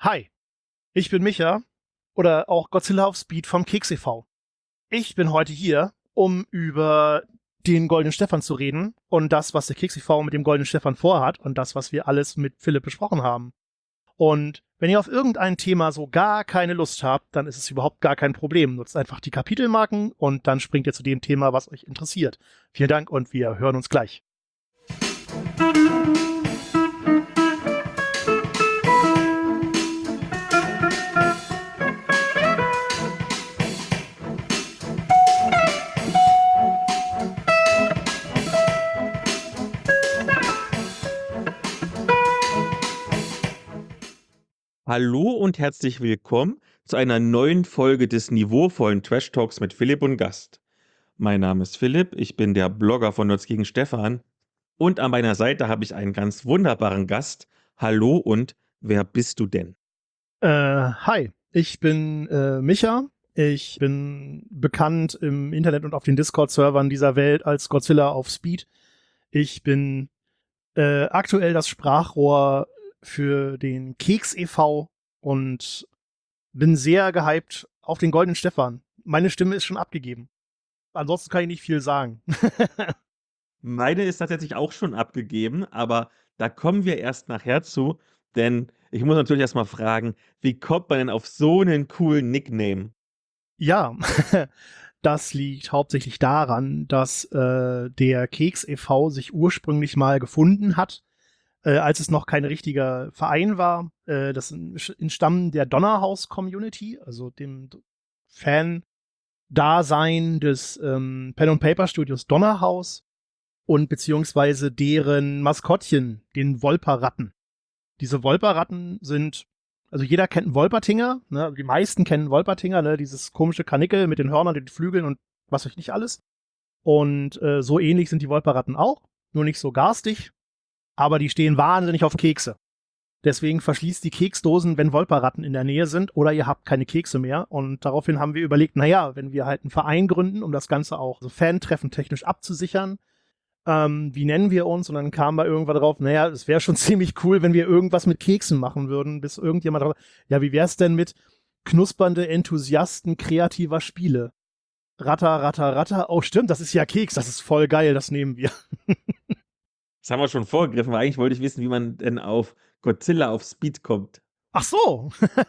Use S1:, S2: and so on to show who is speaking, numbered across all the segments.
S1: Hi, ich bin Micha oder auch Godzilla auf Speed vom Keks e.V. Ich bin heute hier, um über den Goldenen Stefan zu reden und das, was der Keks e.V. mit dem Goldenen Stefan vorhat und das, was wir alles mit Philipp besprochen haben. Und wenn ihr auf irgendein Thema so gar keine Lust habt, dann ist es überhaupt gar kein Problem. Nutzt einfach die Kapitelmarken und dann springt ihr zu dem Thema, was euch interessiert. Vielen Dank und wir hören uns gleich.
S2: Hallo und herzlich willkommen zu einer neuen Folge des niveauvollen Trash Talks mit Philipp und Gast. Mein Name ist Philipp, ich bin der Blogger von Nerds gegen Stefan und an meiner Seite habe ich einen ganz wunderbaren Gast. Hallo und wer bist du denn?
S1: Hi, ich bin Micha. Ich bin bekannt im Internet und auf den Discord-Servern dieser Welt als Godzilla auf Speed. Ich bin aktuell das Sprachrohr für den Keks e.V. und bin sehr gehypt auf den Goldenen Stefan. Meine Stimme ist schon abgegeben. Ansonsten kann ich nicht viel sagen.
S2: Meine ist tatsächlich auch schon abgegeben, aber da kommen wir erst nachher zu, denn ich muss natürlich erstmal fragen, wie kommt man denn auf so einen coolen Nickname?
S1: Ja, das liegt hauptsächlich daran, dass der Keks e.V. sich ursprünglich mal gefunden hat, als es noch kein richtiger Verein war. Das entstammen der Donnerhaus-Community, also dem Fan-Dasein des Pen-and-Paper-Studios Donnerhaus und beziehungsweise deren Maskottchen, den Wolperratten. Diese Wolperratten sind, also jeder kennt einen Wolpertinger, ne? Die meisten kennen Wolpertinger, ne? Dieses komische Kanickel mit den Hörnern, den Flügeln und was weiß ich nicht alles. Und so ähnlich sind die Wolperratten auch, nur nicht so garstig, aber die stehen wahnsinnig auf Kekse. Deswegen verschließt die Keksdosen, wenn Wolperratten in der Nähe sind oder ihr habt keine Kekse mehr. Und daraufhin haben wir überlegt, naja, wenn wir halt einen Verein gründen, um das Ganze auch so Fan-Treffen technisch abzusichern, wie nennen wir uns? Und dann kam da irgendwann drauf, naja, es wäre schon ziemlich cool, wenn wir irgendwas mit Keksen machen würden, bis irgendjemand drauf, ja, wie wär's denn mit knuspernde Enthusiasten kreativer Spiele? Ratter, ratter, ratter. Oh, stimmt, das ist ja Keks, das ist voll geil, das nehmen wir.
S2: Das haben wir schon vorgegriffen, weil eigentlich wollte ich wissen, wie man denn auf Godzilla auf Speed kommt.
S1: Ach so.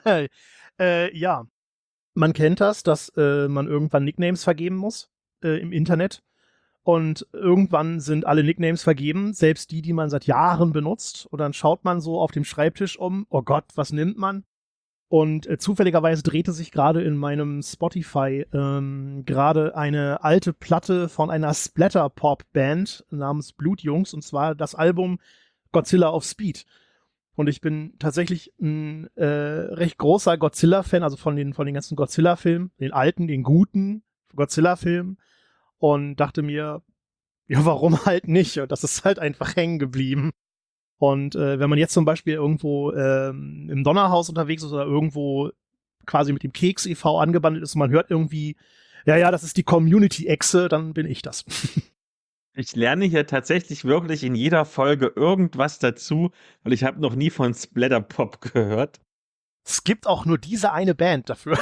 S1: Ja. Man kennt das, dass man irgendwann Nicknames vergeben muss im Internet. Und irgendwann sind alle Nicknames vergeben, selbst die, die man seit Jahren benutzt. Und dann schaut man so auf dem Schreibtisch um, oh Gott, was nimmt man? Und zufälligerweise drehte sich gerade in meinem Spotify gerade eine alte Platte von einer Splatter-Pop-Band namens Blutjungs, und zwar das Album Godzilla auf Speed. Und ich bin tatsächlich ein recht großer Godzilla-Fan, also von den ganzen Godzilla-Filmen, den alten, den guten Godzilla-Filmen. Und dachte mir, ja, warum halt nicht? Und das ist halt einfach hängen geblieben. Und wenn man jetzt zum Beispiel irgendwo im Donnerhaus unterwegs ist oder irgendwo quasi mit dem Keks e.V. angebandelt ist und man hört irgendwie, ja, das ist die Community-Echse, dann bin ich das.
S2: Ich lerne hier tatsächlich wirklich in jeder Folge irgendwas dazu, weil ich habe noch nie von Splatterpop gehört.
S1: Es gibt auch nur diese eine Band dafür.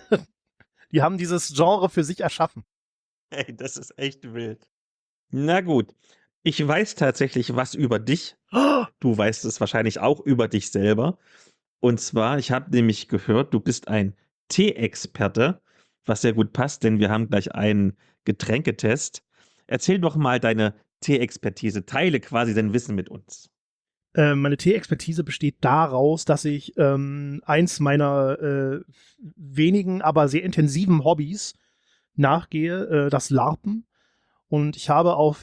S1: Die haben dieses Genre für sich erschaffen.
S2: Ey, das ist echt wild. Na gut, ich weiß tatsächlich was über dich. Du weißt es wahrscheinlich auch über dich selber. Und zwar, ich habe nämlich gehört, du bist ein Tee-Experte, was sehr gut passt, denn wir haben gleich einen Getränketest. Erzähl doch mal deine Tee-Expertise, teile quasi dein Wissen mit uns.
S1: Meine Tee-Expertise besteht daraus, dass ich eins meiner wenigen, aber sehr intensiven Hobbys nachgehe, das LARPen. Und ich habe auf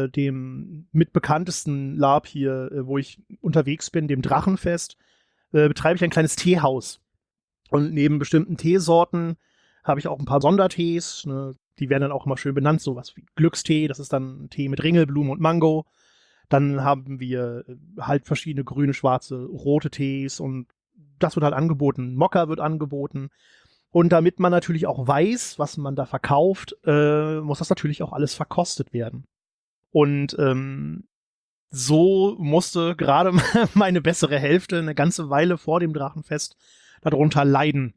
S1: dem mitbekanntesten LARP hier, wo ich unterwegs bin, dem Drachenfest, betreibe ich ein kleines Teehaus. Und neben bestimmten Teesorten habe ich auch ein paar Sondertees. Ne? Die werden dann auch immer schön benannt, sowas wie Glückstee, das ist dann Tee mit Ringelblumen und Mango. Dann haben wir halt verschiedene grüne, schwarze, rote Tees und das wird halt angeboten. Mokka wird angeboten. Und damit man natürlich auch weiß, was man da verkauft, muss das natürlich auch alles verkostet werden. Und so musste gerade meine bessere Hälfte eine ganze Weile vor dem Drachenfest darunter leiden.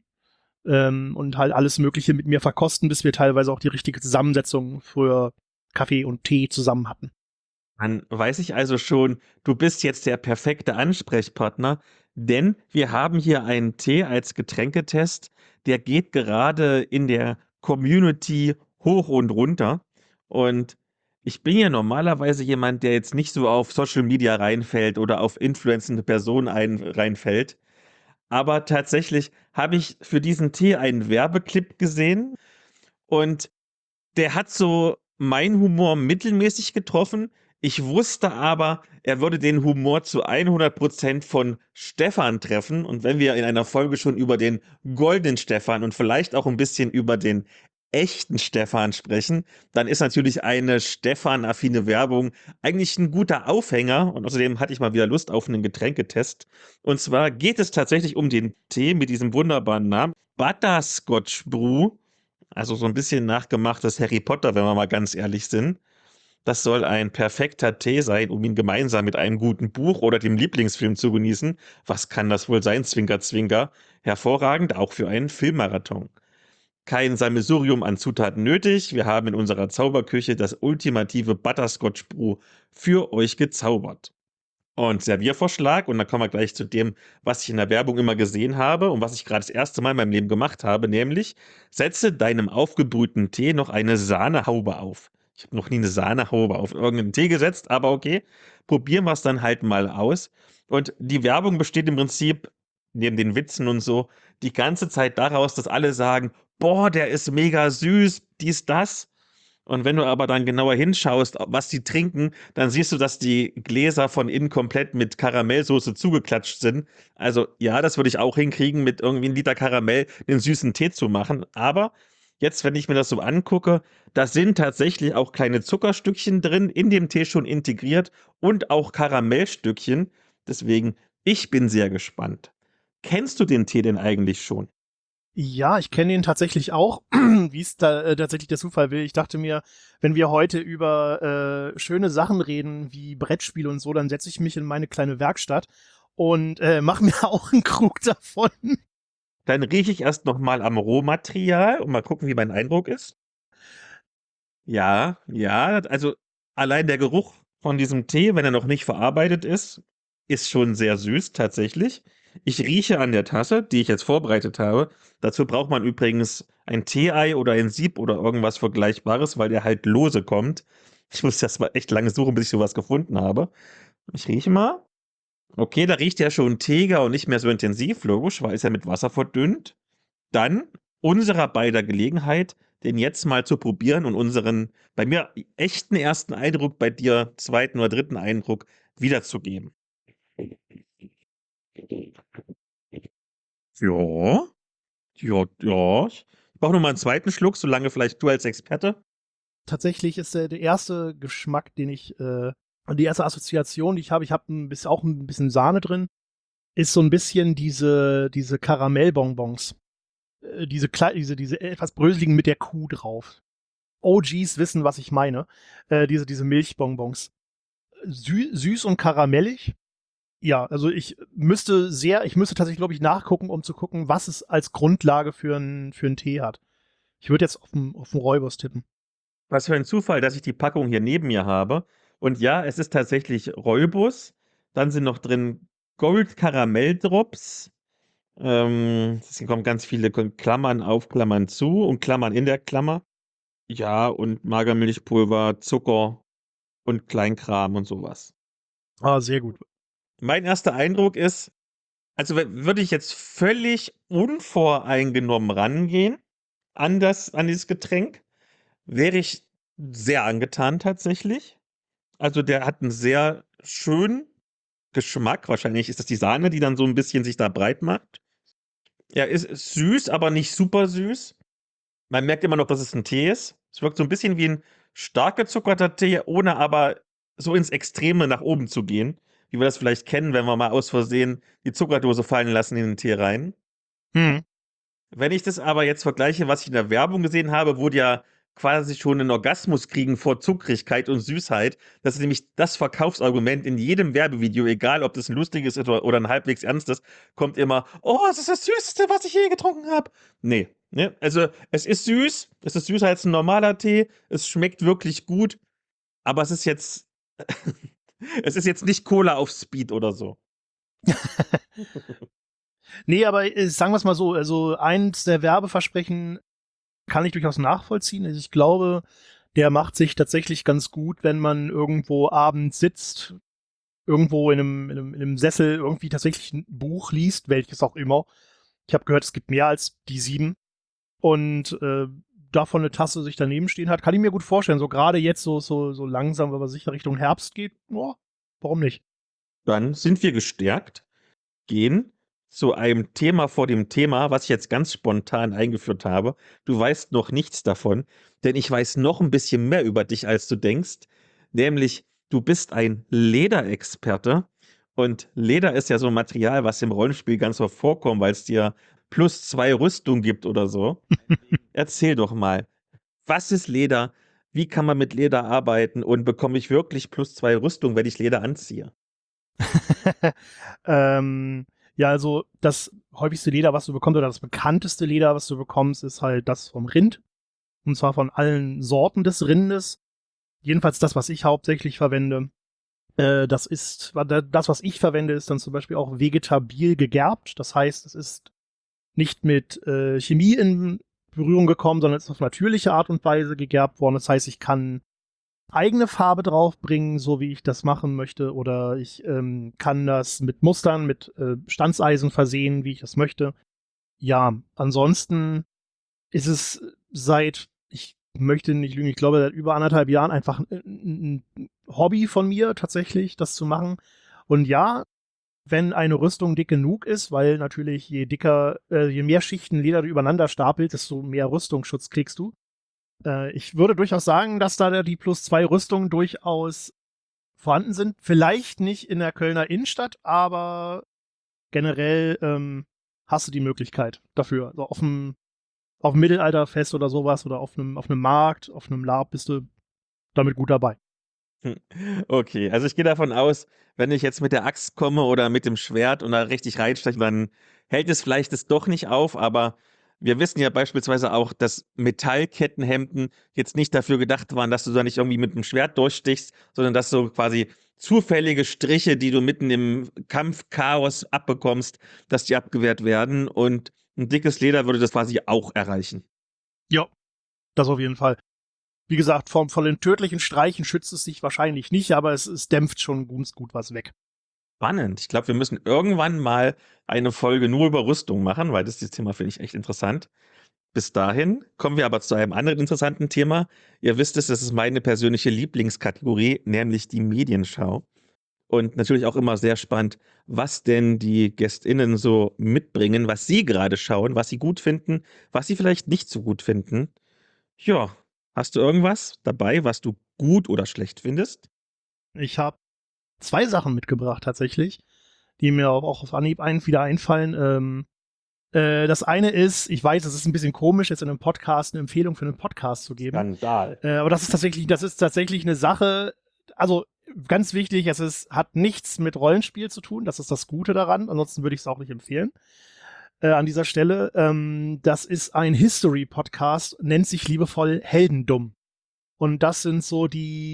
S1: Und halt alles Mögliche mit mir verkosten, bis wir teilweise auch die richtige Zusammensetzung für Kaffee und Tee zusammen hatten.
S2: Dann weiß ich also schon, du bist jetzt der perfekte Ansprechpartner, denn wir haben hier einen Tee als Getränketest, der geht gerade in der Community hoch und runter. Und ich bin ja normalerweise jemand, der jetzt nicht so auf Social Media reinfällt oder auf influencende Personen reinfällt. Aber tatsächlich habe ich für diesen Tee einen Werbeclip gesehen und der hat so meinen Humor mittelmäßig getroffen. Ich wusste aber, er würde den Humor zu 100% von Stefan treffen. Und wenn wir in einer Folge schon über den goldenen Stefan und vielleicht auch ein bisschen über den echten Stefan sprechen, dann ist natürlich eine Stefan-affine Werbung eigentlich ein guter Aufhänger. Und außerdem hatte ich mal wieder Lust auf einen Getränketest. Und zwar geht es tatsächlich um den Tee mit diesem wunderbaren Namen Butterscotch Brew. Also so ein bisschen nachgemachtes Harry Potter, wenn wir mal ganz ehrlich sind. Das soll ein perfekter Tee sein, um ihn gemeinsam mit einem guten Buch oder dem Lieblingsfilm zu genießen. Was kann das wohl sein? Zwinker, zwinker. Hervorragend, auch für einen Filmmarathon. Kein Sammelsurium an Zutaten nötig. Wir haben in unserer Zauberküche das ultimative Butterscotch Brew für euch gezaubert. Und Serviervorschlag, und dann kommen wir gleich zu dem, was ich in der Werbung immer gesehen habe und was ich gerade das erste Mal in meinem Leben gemacht habe, nämlich setze deinem aufgebrühten Tee noch eine Sahnehaube auf. Ich habe noch nie eine Sahnehaube auf irgendeinen Tee gesetzt, aber okay, probieren wir es dann halt mal aus. Und die Werbung besteht im Prinzip, neben den Witzen und so, die ganze Zeit daraus, dass alle sagen, boah, der ist mega süß, dies, das. Und wenn du aber dann genauer hinschaust, was die trinken, dann siehst du, dass die Gläser von innen komplett mit Karamellsoße zugeklatscht sind. Also ja, das würde ich auch hinkriegen, mit irgendwie 1 Liter Karamell den süßen Tee zu machen. Aber jetzt, wenn ich mir das so angucke, da sind tatsächlich auch kleine Zuckerstückchen drin, in dem Tee schon integriert und auch Karamellstückchen. Deswegen, ich bin sehr gespannt. Kennst du den Tee denn eigentlich schon?
S1: Ja, ich kenne ihn tatsächlich auch, wie es da tatsächlich der Zufall will. Ich dachte mir, wenn wir heute über schöne Sachen reden, wie Brettspiele und so, dann setze ich mich in meine kleine Werkstatt und mache mir auch einen Krug davon.
S2: Dann rieche ich erst noch mal am Rohmaterial und mal gucken, wie mein Eindruck ist. Ja, ja, also allein der Geruch von diesem Tee, wenn er noch nicht verarbeitet ist schon sehr süß tatsächlich. Ich rieche an der Tasse, die ich jetzt vorbereitet habe. Dazu braucht man übrigens ein Tee-Ei oder ein Sieb oder irgendwas Vergleichbares, weil der halt lose kommt. Ich muss das mal echt lange suchen, bis ich sowas gefunden habe. Ich rieche mal. Okay, da riecht ja schon teeger und nicht mehr so intensiv, logisch, weil es ja mit Wasser verdünnt. Dann unserer beider Gelegenheit, den jetzt mal zu probieren und unseren bei mir echten ersten Eindruck bei dir zweiten oder dritten Eindruck wiederzugeben. Ja, ja, ja. Ich brauche noch mal einen zweiten Schluck, solange vielleicht du als Experte.
S1: Tatsächlich ist der erste Geschmack, die erste Assoziation, die ich habe auch ein bisschen Sahne drin, ist so ein bisschen diese Karamellbonbons. Diese etwas bröseligen mit der Kuh drauf. OGs wissen, was ich meine. Diese Milchbonbons. Süß und karamellig. Ja, also ich müsste tatsächlich, glaube ich, nachgucken, um zu gucken, was es als Grundlage für einen Tee hat. Ich würde jetzt auf den Räubers tippen.
S2: Was für ein Zufall, dass ich die Packung hier neben mir habe. Und ja, es ist tatsächlich Rooibos. Dann sind noch drin Gold Karamelldrops. Es kommen ganz viele Klammern auf, Klammern zu und Klammern in der Klammer. Ja, und Magermilchpulver, Zucker und Kleinkram und sowas.
S1: Ah, sehr gut.
S2: Mein erster Eindruck ist, also würde ich jetzt völlig unvoreingenommen rangehen an dieses Getränk, wäre ich sehr angetan tatsächlich. Also der hat einen sehr schönen Geschmack. Wahrscheinlich ist das die Sahne, die dann so ein bisschen sich da breit macht. Er ist süß, aber nicht super süß. Man merkt immer noch, dass es ein Tee ist. Es wirkt so ein bisschen wie ein stark gezuckerter Tee, ohne aber so ins Extreme nach oben zu gehen, wie wir das vielleicht kennen, wenn wir mal aus Versehen die Zuckerdose fallen lassen in den Tee rein.
S1: Hm.
S2: Wenn ich das aber jetzt vergleiche, was ich in der Werbung gesehen habe, wurde ja quasi schon einen Orgasmus kriegen vor Zuckrigkeit und Süßheit. Das ist nämlich das Verkaufsargument in jedem Werbevideo, egal ob das ein lustiges ist oder ein halbwegs ernstes, kommt immer, oh, das ist das Süßeste, was ich je getrunken habe. Nee, ne? Also es ist süß, es ist süßer als ein normaler Tee, es schmeckt wirklich gut, aber es ist jetzt, es ist jetzt nicht Cola auf Speed oder so.
S1: Nee, aber sagen wir es mal so, also eins der Werbeversprechen kann ich durchaus nachvollziehen. Also ich glaube, der macht sich tatsächlich ganz gut, wenn man irgendwo abends sitzt, irgendwo in einem Sessel irgendwie tatsächlich ein Buch liest, welches auch immer. Ich habe gehört, es gibt mehr als die 7. Und davon eine Tasse sich daneben stehen hat, kann ich mir gut vorstellen. So gerade jetzt so langsam, wenn man sicher Richtung Herbst geht, oh, warum nicht?
S2: Dann sind wir gestärkt, gehen zu einem Thema vor dem Thema, was ich jetzt ganz spontan eingeführt habe. Du weißt noch nichts davon, denn ich weiß noch ein bisschen mehr über dich, als du denkst. Nämlich, du bist ein Lederexperte. Und Leder ist ja so ein Material, was im Rollenspiel ganz oft vorkommt, weil es dir +2 Rüstung gibt oder so. Erzähl doch mal, was ist Leder? Wie kann man mit Leder arbeiten? Und bekomme ich wirklich +2 Rüstung, wenn ich Leder anziehe?
S1: Ja, also das häufigste Leder, was du bekommst, oder das bekannteste Leder, was du bekommst, ist halt das vom Rind. Und zwar von allen Sorten des Rindes. Jedenfalls das, was ich hauptsächlich verwende. Das, was ich verwende, ist dann zum Beispiel auch vegetabil gegerbt. Das heißt, es ist nicht mit Chemie in Berührung gekommen, sondern es ist auf natürliche Art und Weise gegerbt worden. Das heißt, ich kann eigene Farbe draufbringen, so wie ich das machen möchte, oder ich kann das mit Mustern, mit Stanzeisen versehen, wie ich das möchte. Ja, ansonsten ist es ich möchte nicht lügen, ich glaube, seit über 1,5 Jahren einfach ein Hobby von mir tatsächlich, das zu machen. Und ja, wenn eine Rüstung dick genug ist, weil natürlich je mehr Schichten Leder du übereinander stapelt, desto mehr Rüstungsschutz kriegst du. Ich würde durchaus sagen, dass da die +2 Rüstungen durchaus vorhanden sind. Vielleicht nicht in der Kölner Innenstadt, aber generell hast du die Möglichkeit dafür. Also auf dem Mittelalterfest oder sowas oder auf einem Markt, auf einem Lab bist du damit gut dabei.
S2: Okay, also ich gehe davon aus, wenn ich jetzt mit der Axt komme oder mit dem Schwert und da richtig reinsteche, dann hält es vielleicht es doch nicht auf, aber wir wissen ja beispielsweise auch, dass Metallkettenhemden jetzt nicht dafür gedacht waren, dass du da nicht irgendwie mit dem Schwert durchstichst, sondern dass so quasi zufällige Striche, die du mitten im Kampfchaos abbekommst, dass die abgewehrt werden und ein dickes Leder würde das quasi auch erreichen.
S1: Ja, das auf jeden Fall. Wie gesagt, von den tödlichen Streichen schützt es sich wahrscheinlich nicht, aber es dämpft schon gut was weg.
S2: Spannend. Ich glaube, wir müssen irgendwann mal eine Folge nur über Rüstung machen, weil dieses Thema finde ich echt interessant. Bis dahin kommen wir aber zu einem anderen interessanten Thema. Ihr wisst es, das ist meine persönliche Lieblingskategorie, nämlich die Medienschau. Und natürlich auch immer sehr spannend, was denn die GästInnen so mitbringen, was sie gerade schauen, was sie gut finden, was sie vielleicht nicht so gut finden. Ja, hast du irgendwas dabei, was du gut oder schlecht findest?
S1: Ich habe 2 Sachen mitgebracht tatsächlich, die mir auch auf Anhieb wieder einfallen. Das eine ist, ich weiß, es ist ein bisschen komisch, jetzt in einem Podcast eine Empfehlung für einen Podcast zu geben.
S2: Skandal.
S1: Aber das ist tatsächlich eine Sache, also ganz wichtig, hat nichts mit Rollenspiel zu tun, das ist das Gute daran, ansonsten würde ich es auch nicht empfehlen. An dieser Stelle, das ist ein History-Podcast, nennt sich liebevoll Heldendumm. Und das sind so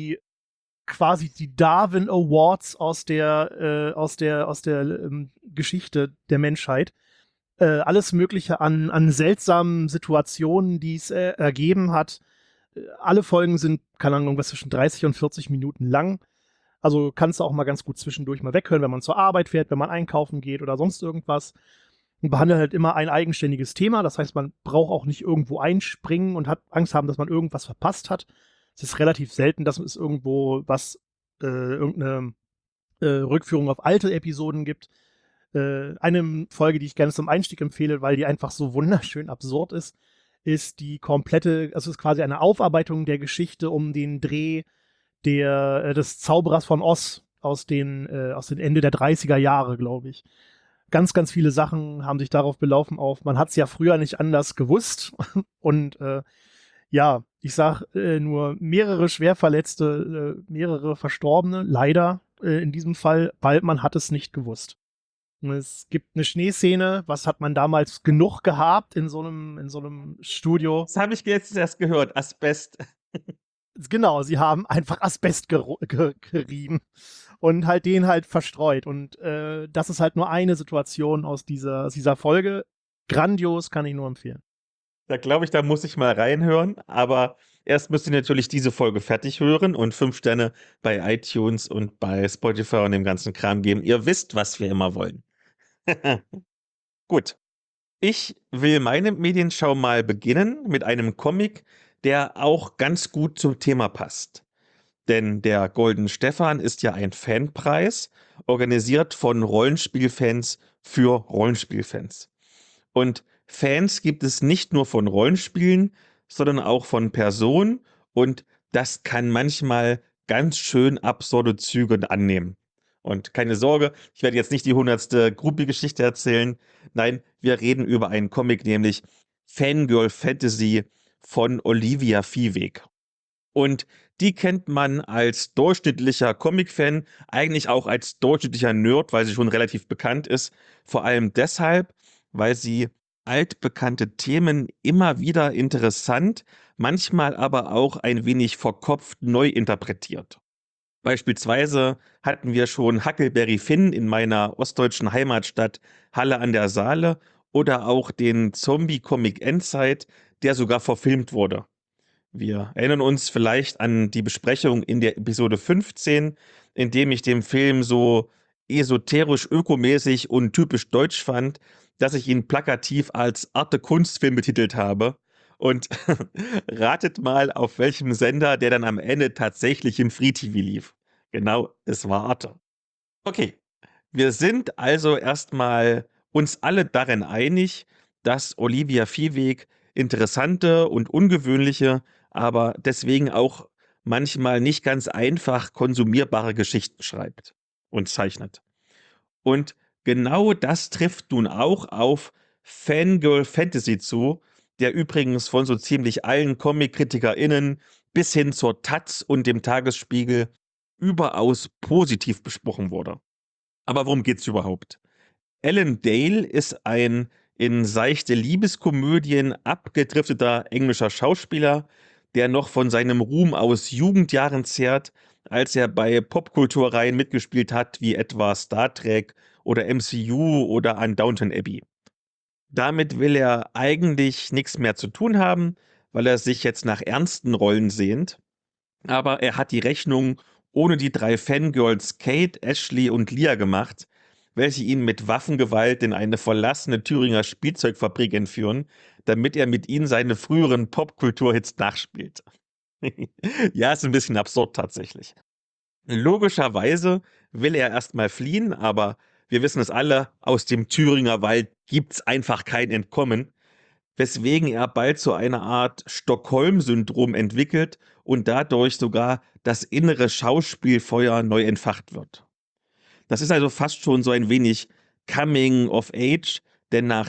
S1: quasi die Darwin Awards aus der Geschichte der Menschheit. Alles Mögliche an seltsamen Situationen, die es ergeben hat. Alle Folgen sind, keine Ahnung, was zwischen 30 und 40 Minuten lang. Also kannst du auch mal ganz gut zwischendurch mal weghören, wenn man zur Arbeit fährt, wenn man einkaufen geht oder sonst irgendwas. Und behandelt halt immer ein eigenständiges Thema. Das heißt, man braucht auch nicht irgendwo einspringen und hat Angst haben, dass man irgendwas verpasst hat. Es ist relativ selten, dass es irgendwo irgendeine Rückführung auf alte Episoden gibt. Eine Folge, die ich gerne zum Einstieg empfehle, weil die einfach so wunderschön absurd ist also ist quasi eine Aufarbeitung der Geschichte um den Dreh des Zauberers von Oz aus den Ende der 30er Jahre, glaube ich. Ganz, ganz viele Sachen haben sich darauf belaufen man hat es ja früher nicht anders gewusst und ja, Ich sag nur mehrere Schwerverletzte, mehrere Verstorbene, leider in diesem Fall, weil man hat es nicht gewusst. Es gibt eine Schneeszene, was hat man damals genug gehabt in so einem Studio?
S2: Das habe ich jetzt erst gehört, Asbest.
S1: Genau, sie haben einfach Asbest gerieben und halt den halt verstreut. Und das ist halt nur eine Situation aus dieser Folge. Grandios, kann ich nur empfehlen.
S2: Da glaube ich, da muss ich mal reinhören, aber erst müsst ihr natürlich diese Folge fertig hören und 5 Sterne bei iTunes und bei Spotify und dem ganzen Kram geben. Ihr wisst, was wir immer wollen. Gut. Ich will meine Medienschau mal beginnen mit einem Comic, der auch ganz gut zum Thema passt. Denn der Golden Stefan ist ja ein Fanpreis, organisiert von Rollenspielfans für Rollenspielfans. Und Fans gibt es nicht nur von Rollenspielen, sondern auch von Personen und das kann manchmal ganz schön absurde Züge annehmen. Und keine Sorge, ich werde jetzt nicht die 100. Groupie-Geschichte erzählen. Nein, wir reden über einen Comic, nämlich Fangirl Fantasy von Olivia Viehweg. Und die kennt man als durchschnittlicher Comic-Fan, eigentlich auch als durchschnittlicher Nerd, weil sie schon relativ bekannt ist. Vor allem deshalb, weil sie altbekannte Themen immer wieder interessant, manchmal aber auch ein wenig verkopft neu interpretiert. Beispielsweise hatten wir schon Huckleberry Finn in meiner ostdeutschen Heimatstadt Halle an der Saale oder auch den Zombie-Comic Endzeit, der sogar verfilmt wurde. Wir erinnern uns vielleicht an die Besprechung in der Episode 15, in dem ich den Film so esoterisch ökomäßig und typisch deutsch fand, dass ich ihn plakativ als Arte-Kunstfilm betitelt habe. Und ratet mal, auf welchem Sender der dann am Ende tatsächlich im Free TV lief. Genau, es war Arte. Okay, wir sind also erstmal uns alle darin einig, dass Olivia Viehweg interessante und ungewöhnliche, aber deswegen auch manchmal nicht ganz einfach konsumierbare Geschichten schreibt und zeichnet. Und genau das trifft nun auch auf Fangirl Fantasy zu, der übrigens von so ziemlich allen Comic-KritikerInnen bis hin zur Taz und dem Tagesspiegel überaus positiv besprochen wurde. Aber worum geht's überhaupt? Alan Dale ist ein in seichte Liebeskomödien abgedrifteter englischer Schauspieler, der noch von seinem Ruhm aus Jugendjahren zehrt, als er bei Popkulturreihen mitgespielt hat, wie etwa Star Trek oder MCU oder an Downton Abbey. Damit will er eigentlich nichts mehr zu tun haben, weil er sich jetzt nach ernsten Rollen sehnt. Aber er hat die Rechnung ohne die 3 Fangirls Kate, Ashley und Lia gemacht, welche ihn mit Waffengewalt in eine verlassene Thüringer Spielzeugfabrik entführen, damit er mit ihnen seine früheren Popkulturhits nachspielt. Ja, ist ein bisschen absurd tatsächlich. Logischerweise will er erstmal fliehen, aber wir wissen es alle, aus dem Thüringer Wald gibt's einfach kein Entkommen, weswegen er bald so eine Art Stockholm-Syndrom entwickelt und dadurch sogar das innere Schauspielfeuer neu entfacht wird. Das ist also fast schon so ein wenig Coming of Age, denn nach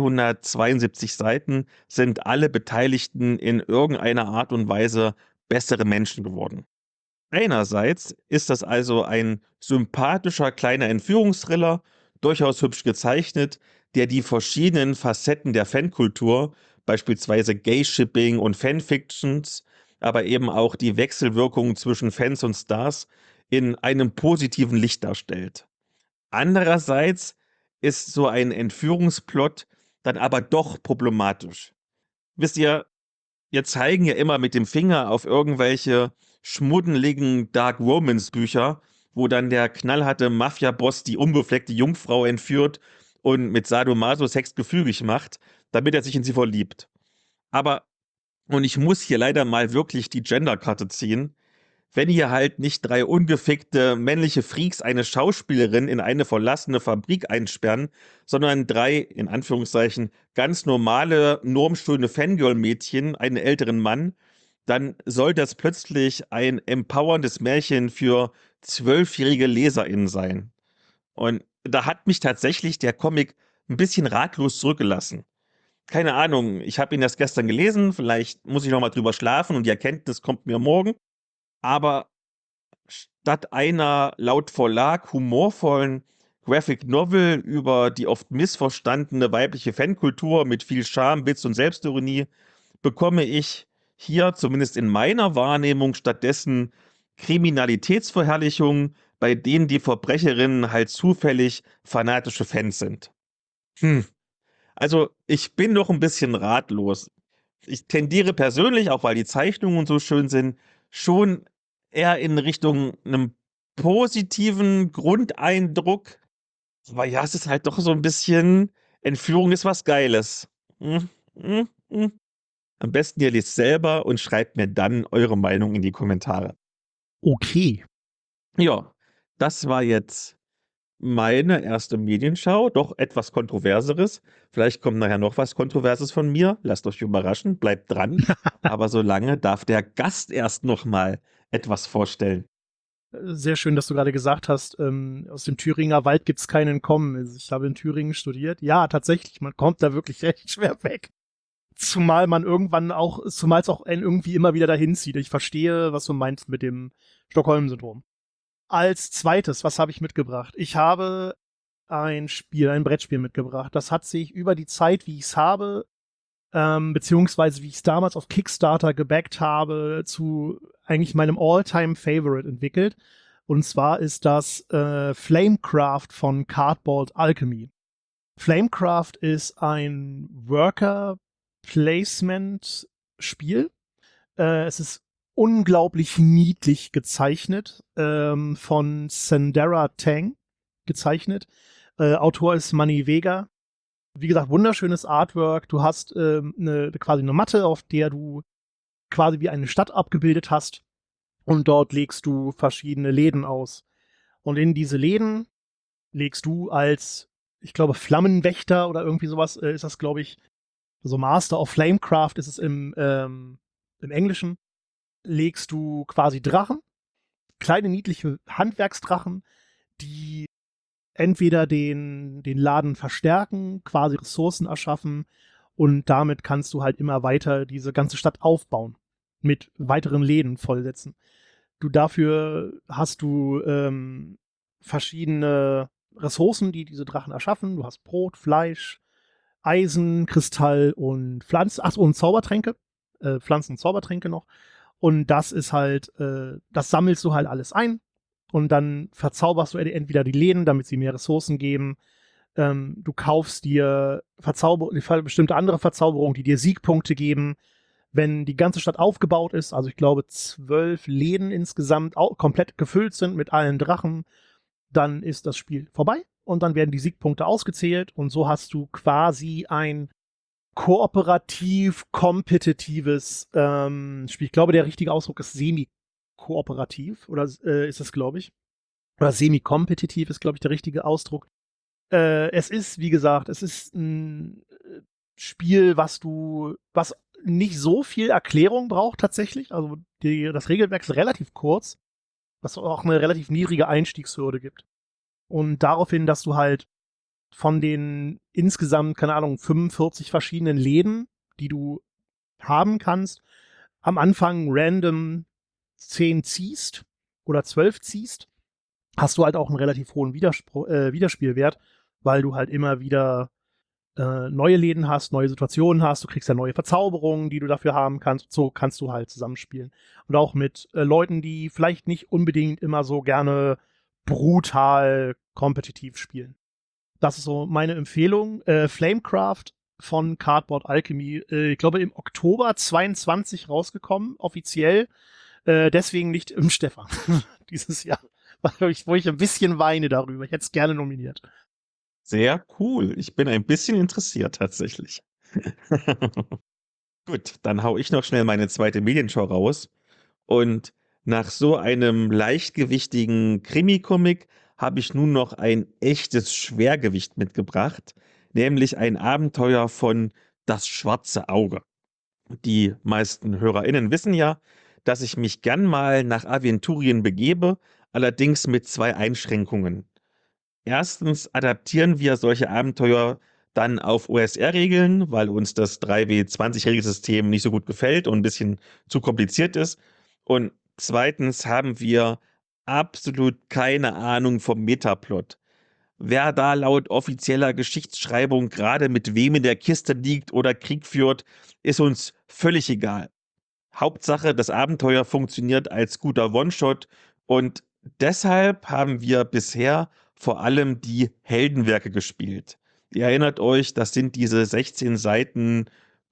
S2: 272 Seiten sind alle Beteiligten in irgendeiner Art und Weise bessere Menschen geworden. Einerseits ist das also ein sympathischer kleiner Entführungsthriller, durchaus hübsch gezeichnet, der die verschiedenen Facetten der Fankultur, beispielsweise Gay-Shipping und Fanfictions, aber eben auch die Wechselwirkungen zwischen Fans und Stars in einem positiven Licht darstellt. Andererseits ist so ein Entführungsplot dann aber doch problematisch. Wisst ihr, wir zeigen ja immer mit dem Finger auf irgendwelche schmuddeligen Dark Romance Bücher, wo dann der knallharte Mafia-Boss die unbefleckte Jungfrau entführt und mit Sadomaso-Sex gefügig macht, damit er sich in sie verliebt. Aber, und ich muss hier leider mal wirklich die Genderkarte ziehen, wenn hier halt nicht 3 ungefickte männliche Freaks eine Schauspielerin in eine verlassene Fabrik einsperren, sondern 3, in Anführungszeichen, ganz normale, normschöne Fangirl-Mädchen, einen älteren Mann, dann soll das plötzlich ein empowerndes Märchen für 12-jährige LeserInnen sein. Und da hat mich tatsächlich der Comic ein bisschen ratlos zurückgelassen. keine Ahnung, ich habe ihn erst gestern gelesen, vielleicht muss ich noch mal drüber schlafen und die Erkenntnis kommt mir morgen. Aber statt einer laut Verlag humorvollen Graphic Novel über die oft missverstandene weibliche Fankultur mit viel Charme, Witz und Selbstironie, bekomme ich hier, zumindest in meiner Wahrnehmung, stattdessen Kriminalitätsverherrlichungen, bei denen die Verbrecherinnen halt zufällig fanatische Fans sind. Hm. Also, ich bin noch ein bisschen ratlos. Ich tendiere persönlich, auch weil die Zeichnungen so schön sind, schon eher in Richtung einem positiven Grundeindruck. Aber ja, es ist halt doch so ein bisschen Entführung ist was Geiles. Hm, hm, hm. Am besten ihr lest selber und schreibt mir dann eure Meinung in die Kommentare.
S1: Okay.
S2: Ja, das war jetzt meine erste Medienschau, doch etwas Kontroverseres. Vielleicht kommt nachher noch was Kontroverses von mir. Lasst euch überraschen, bleibt dran. Aber solange darf der Gast erst noch mal etwas vorstellen.
S1: Sehr schön, dass du gerade gesagt hast, aus dem Thüringer Wald gibt's kein Entkommen. Also ich habe in Thüringen studiert. Ja, tatsächlich, man kommt da wirklich recht schwer weg. Zumal es auch einen irgendwie immer wieder dahin zieht. Ich verstehe, was du meinst mit dem Stockholm-Syndrom. Als zweites, was habe ich mitgebracht? Ich habe ein Brettspiel mitgebracht. Das hat sich über die Zeit, wie ich es habe, beziehungsweise wie ich es damals auf Kickstarter gebackt habe, zu eigentlich meinem All-Time-Favorite entwickelt. Und zwar ist das Flamecraft von Cardboard Alchemy. Flamecraft ist ein Worker-Placement-Spiel. Es ist unglaublich niedlich gezeichnet, von Sandera Tang gezeichnet. Autor ist Manny Vega. Wie gesagt, wunderschönes Artwork. Du hast quasi eine Matte, auf der du quasi wie eine Stadt abgebildet hast. Und dort legst du verschiedene Läden aus. Und in diese Läden legst du als, ich glaube, Flammenwächter oder irgendwie sowas ist das, glaube ich, so Master of Flamecraft ist es im Englischen, legst du quasi Drachen, kleine niedliche Handwerksdrachen, die entweder den Laden verstärken, quasi Ressourcen erschaffen und damit kannst du halt immer weiter diese ganze Stadt aufbauen, mit weiteren Läden vollsetzen. Dafür hast du verschiedene Ressourcen, die diese Drachen erschaffen. Du hast Brot, Fleisch, Eisen, Kristall und Pflanzen, und Zaubertränke, Pflanzen und Zaubertränke noch. Und das ist halt, das sammelst du halt alles ein und dann verzauberst du entweder die Läden, damit sie mehr Ressourcen geben. Du kaufst dir bestimmte andere Verzauberungen, die dir Siegpunkte geben. Wenn die ganze Stadt aufgebaut ist, also ich glaube 12 Läden insgesamt komplett gefüllt sind mit allen Drachen, dann ist das Spiel vorbei und dann werden die Siegpunkte ausgezählt und so hast du quasi ein kooperativ-kompetitives Spiel. Ich glaube, der richtige Ausdruck ist semi-kooperativ oder ist es, glaube ich. Oder semi-kompetitiv ist, glaube ich, der richtige Ausdruck. Es ist, wie gesagt, es ist ein Spiel, was nicht so viel Erklärung braucht tatsächlich. Also das Regelwerk ist relativ kurz, was auch eine relativ niedrige Einstiegshürde gibt. Und daraufhin, dass du halt von den insgesamt, keine Ahnung, 45 verschiedenen Läden, die du haben kannst, am Anfang random 10 ziehst oder 12 ziehst, hast du halt auch einen relativ hohen Wiederspielwert, weil du halt immer wieder neue Läden hast, neue Situationen hast, du kriegst ja neue Verzauberungen, die du dafür haben kannst. So kannst du halt zusammenspielen. Und auch mit Leuten, die vielleicht nicht unbedingt immer so gerne brutal kompetitiv spielen. Das ist so meine Empfehlung. Flamecraft von Cardboard Alchemy, ich glaube im Oktober 22 rausgekommen, offiziell. Deswegen nicht im Stefan dieses Jahr, wo ich ein bisschen weine darüber. Ich hätte es gerne nominiert.
S2: Sehr cool. Ich bin ein bisschen interessiert tatsächlich. Gut, dann hau ich noch schnell meine zweite Medienschau raus. Und nach so einem leichtgewichtigen Krimi-Comic habe ich nun noch ein echtes Schwergewicht mitgebracht, nämlich ein Abenteuer von Das schwarze Auge. Die meisten HörerInnen wissen ja, dass ich mich gern mal nach Aventurien begebe, allerdings mit zwei Einschränkungen. Erstens adaptieren wir solche Abenteuer dann auf OSR-Regeln, weil uns das 3W20-Regelsystem nicht so gut gefällt und ein bisschen zu kompliziert ist. Und zweitens haben wir absolut keine Ahnung vom Metaplot. Wer da laut offizieller Geschichtsschreibung gerade mit wem in der Kiste liegt oder Krieg führt, ist uns völlig egal. Hauptsache, das Abenteuer funktioniert als guter One-Shot und deshalb haben wir bisher vor allem die Heldenwerke gespielt. Ihr erinnert euch, das sind diese 16 Seiten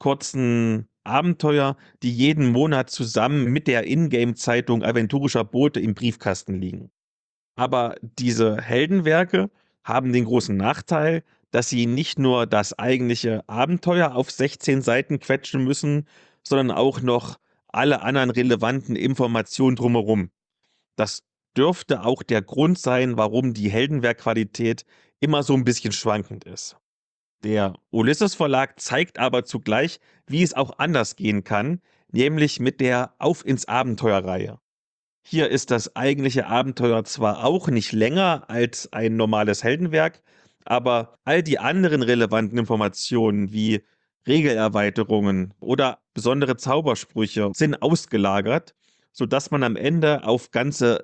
S2: kurzen Abenteuer, die jeden Monat zusammen mit der Ingame-Zeitung Aventurischer Bote im Briefkasten liegen. Aber diese Heldenwerke haben den großen Nachteil, dass sie nicht nur das eigentliche Abenteuer auf 16 Seiten quetschen müssen, sondern auch noch alle anderen relevanten Informationen drumherum. Das dürfte auch der Grund sein, warum die Heldenwerkqualität immer so ein bisschen schwankend ist. Der Ulysses Verlag zeigt aber zugleich, wie es auch anders gehen kann, nämlich mit der Auf ins Abenteuer-Reihe. Hier ist das eigentliche Abenteuer zwar auch nicht länger als ein normales Heldenwerk, aber all die anderen relevanten Informationen wie Regelerweiterungen oder besondere Zaubersprüche sind ausgelagert, sodass man am Ende auf ganze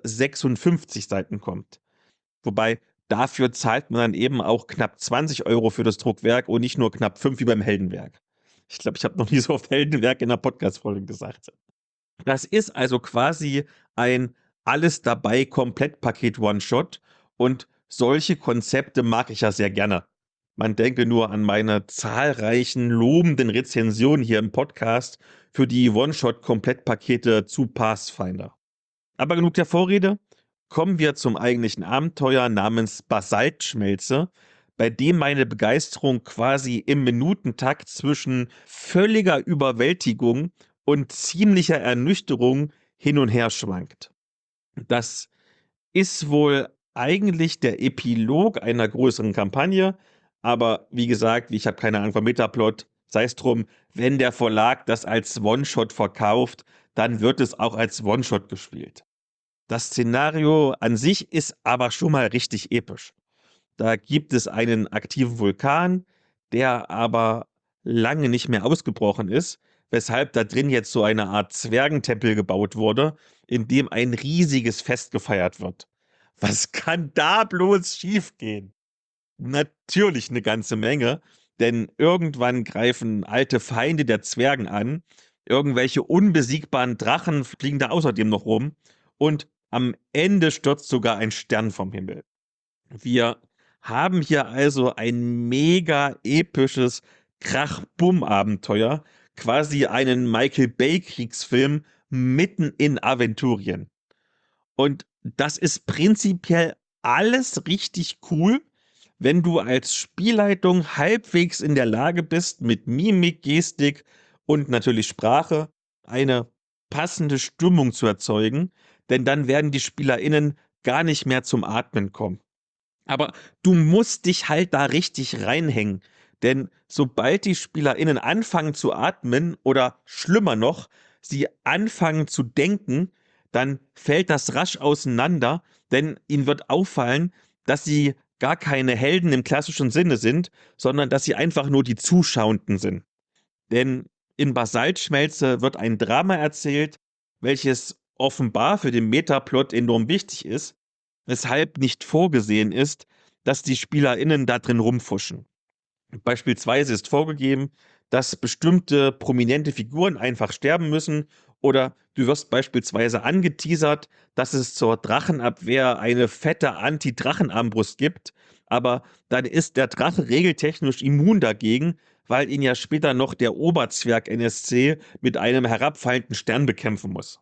S2: 56 Seiten kommt. Wobei dafür zahlt man dann eben auch knapp 20 € für das Druckwerk und nicht nur knapp 5 wie beim Heldenwerk. Ich glaube, ich habe noch nie so oft Heldenwerk in einer Podcast-Folge gesagt. Das ist also quasi ein alles dabei Komplettpaket One-Shot und solche Konzepte mag ich ja sehr gerne. Man denke nur an meine zahlreichen lobenden Rezensionen hier im Podcast für die One-Shot-Komplettpakete zu Pathfinder. Aber genug der Vorrede. Kommen wir zum eigentlichen Abenteuer namens Basaltschmelze, bei dem meine Begeisterung quasi im Minutentakt zwischen völliger Überwältigung und ziemlicher Ernüchterung hin und her schwankt. Das ist wohl eigentlich der Epilog einer größeren Kampagne, aber wie gesagt, ich habe keine Ahnung vom Metaplot, sei es drum, wenn der Verlag das als One-Shot verkauft, dann wird es auch als One-Shot gespielt. Das Szenario an sich ist aber schon mal richtig episch. Da gibt es einen aktiven Vulkan, der aber lange nicht mehr ausgebrochen ist, weshalb da drin jetzt so eine Art Zwergentempel gebaut wurde, in dem ein riesiges Fest gefeiert wird. Was kann da bloß schiefgehen? Natürlich eine ganze Menge, denn irgendwann greifen alte Feinde der Zwergen an, irgendwelche unbesiegbaren Drachen fliegen da außerdem noch rum und am Ende stürzt sogar ein Stern vom Himmel. Wir haben hier also ein mega episches Krach-Bumm-Abenteuer, quasi einen Michael Bay-Kriegsfilm mitten in Aventurien. Und das ist prinzipiell alles richtig cool, wenn du als Spielleitung halbwegs in der Lage bist, mit Mimik, Gestik und natürlich Sprache eine passende Stimmung zu erzeugen, denn dann werden die SpielerInnen gar nicht mehr zum Atmen kommen. Aber du musst dich halt da richtig reinhängen. Denn sobald die SpielerInnen anfangen zu atmen oder schlimmer noch, sie anfangen zu denken, dann fällt das rasch auseinander, denn ihnen wird auffallen, dass sie gar keine Helden im klassischen Sinne sind, sondern dass sie einfach nur die Zuschauenden sind. Denn in Basaltschmelze wird ein Drama erzählt, welches offenbar für den Metaplot enorm wichtig ist, weshalb nicht vorgesehen ist, dass die SpielerInnen da drin rumfuschen. Beispielsweise ist vorgegeben, dass bestimmte prominente Figuren einfach sterben müssen oder du wirst beispielsweise angeteasert, dass es zur Drachenabwehr eine fette Anti-Drachenarmbrust gibt, aber dann ist der Drache regeltechnisch immun dagegen, weil ihn ja später noch der Oberzwerg NSC mit einem herabfallenden Stern bekämpfen muss.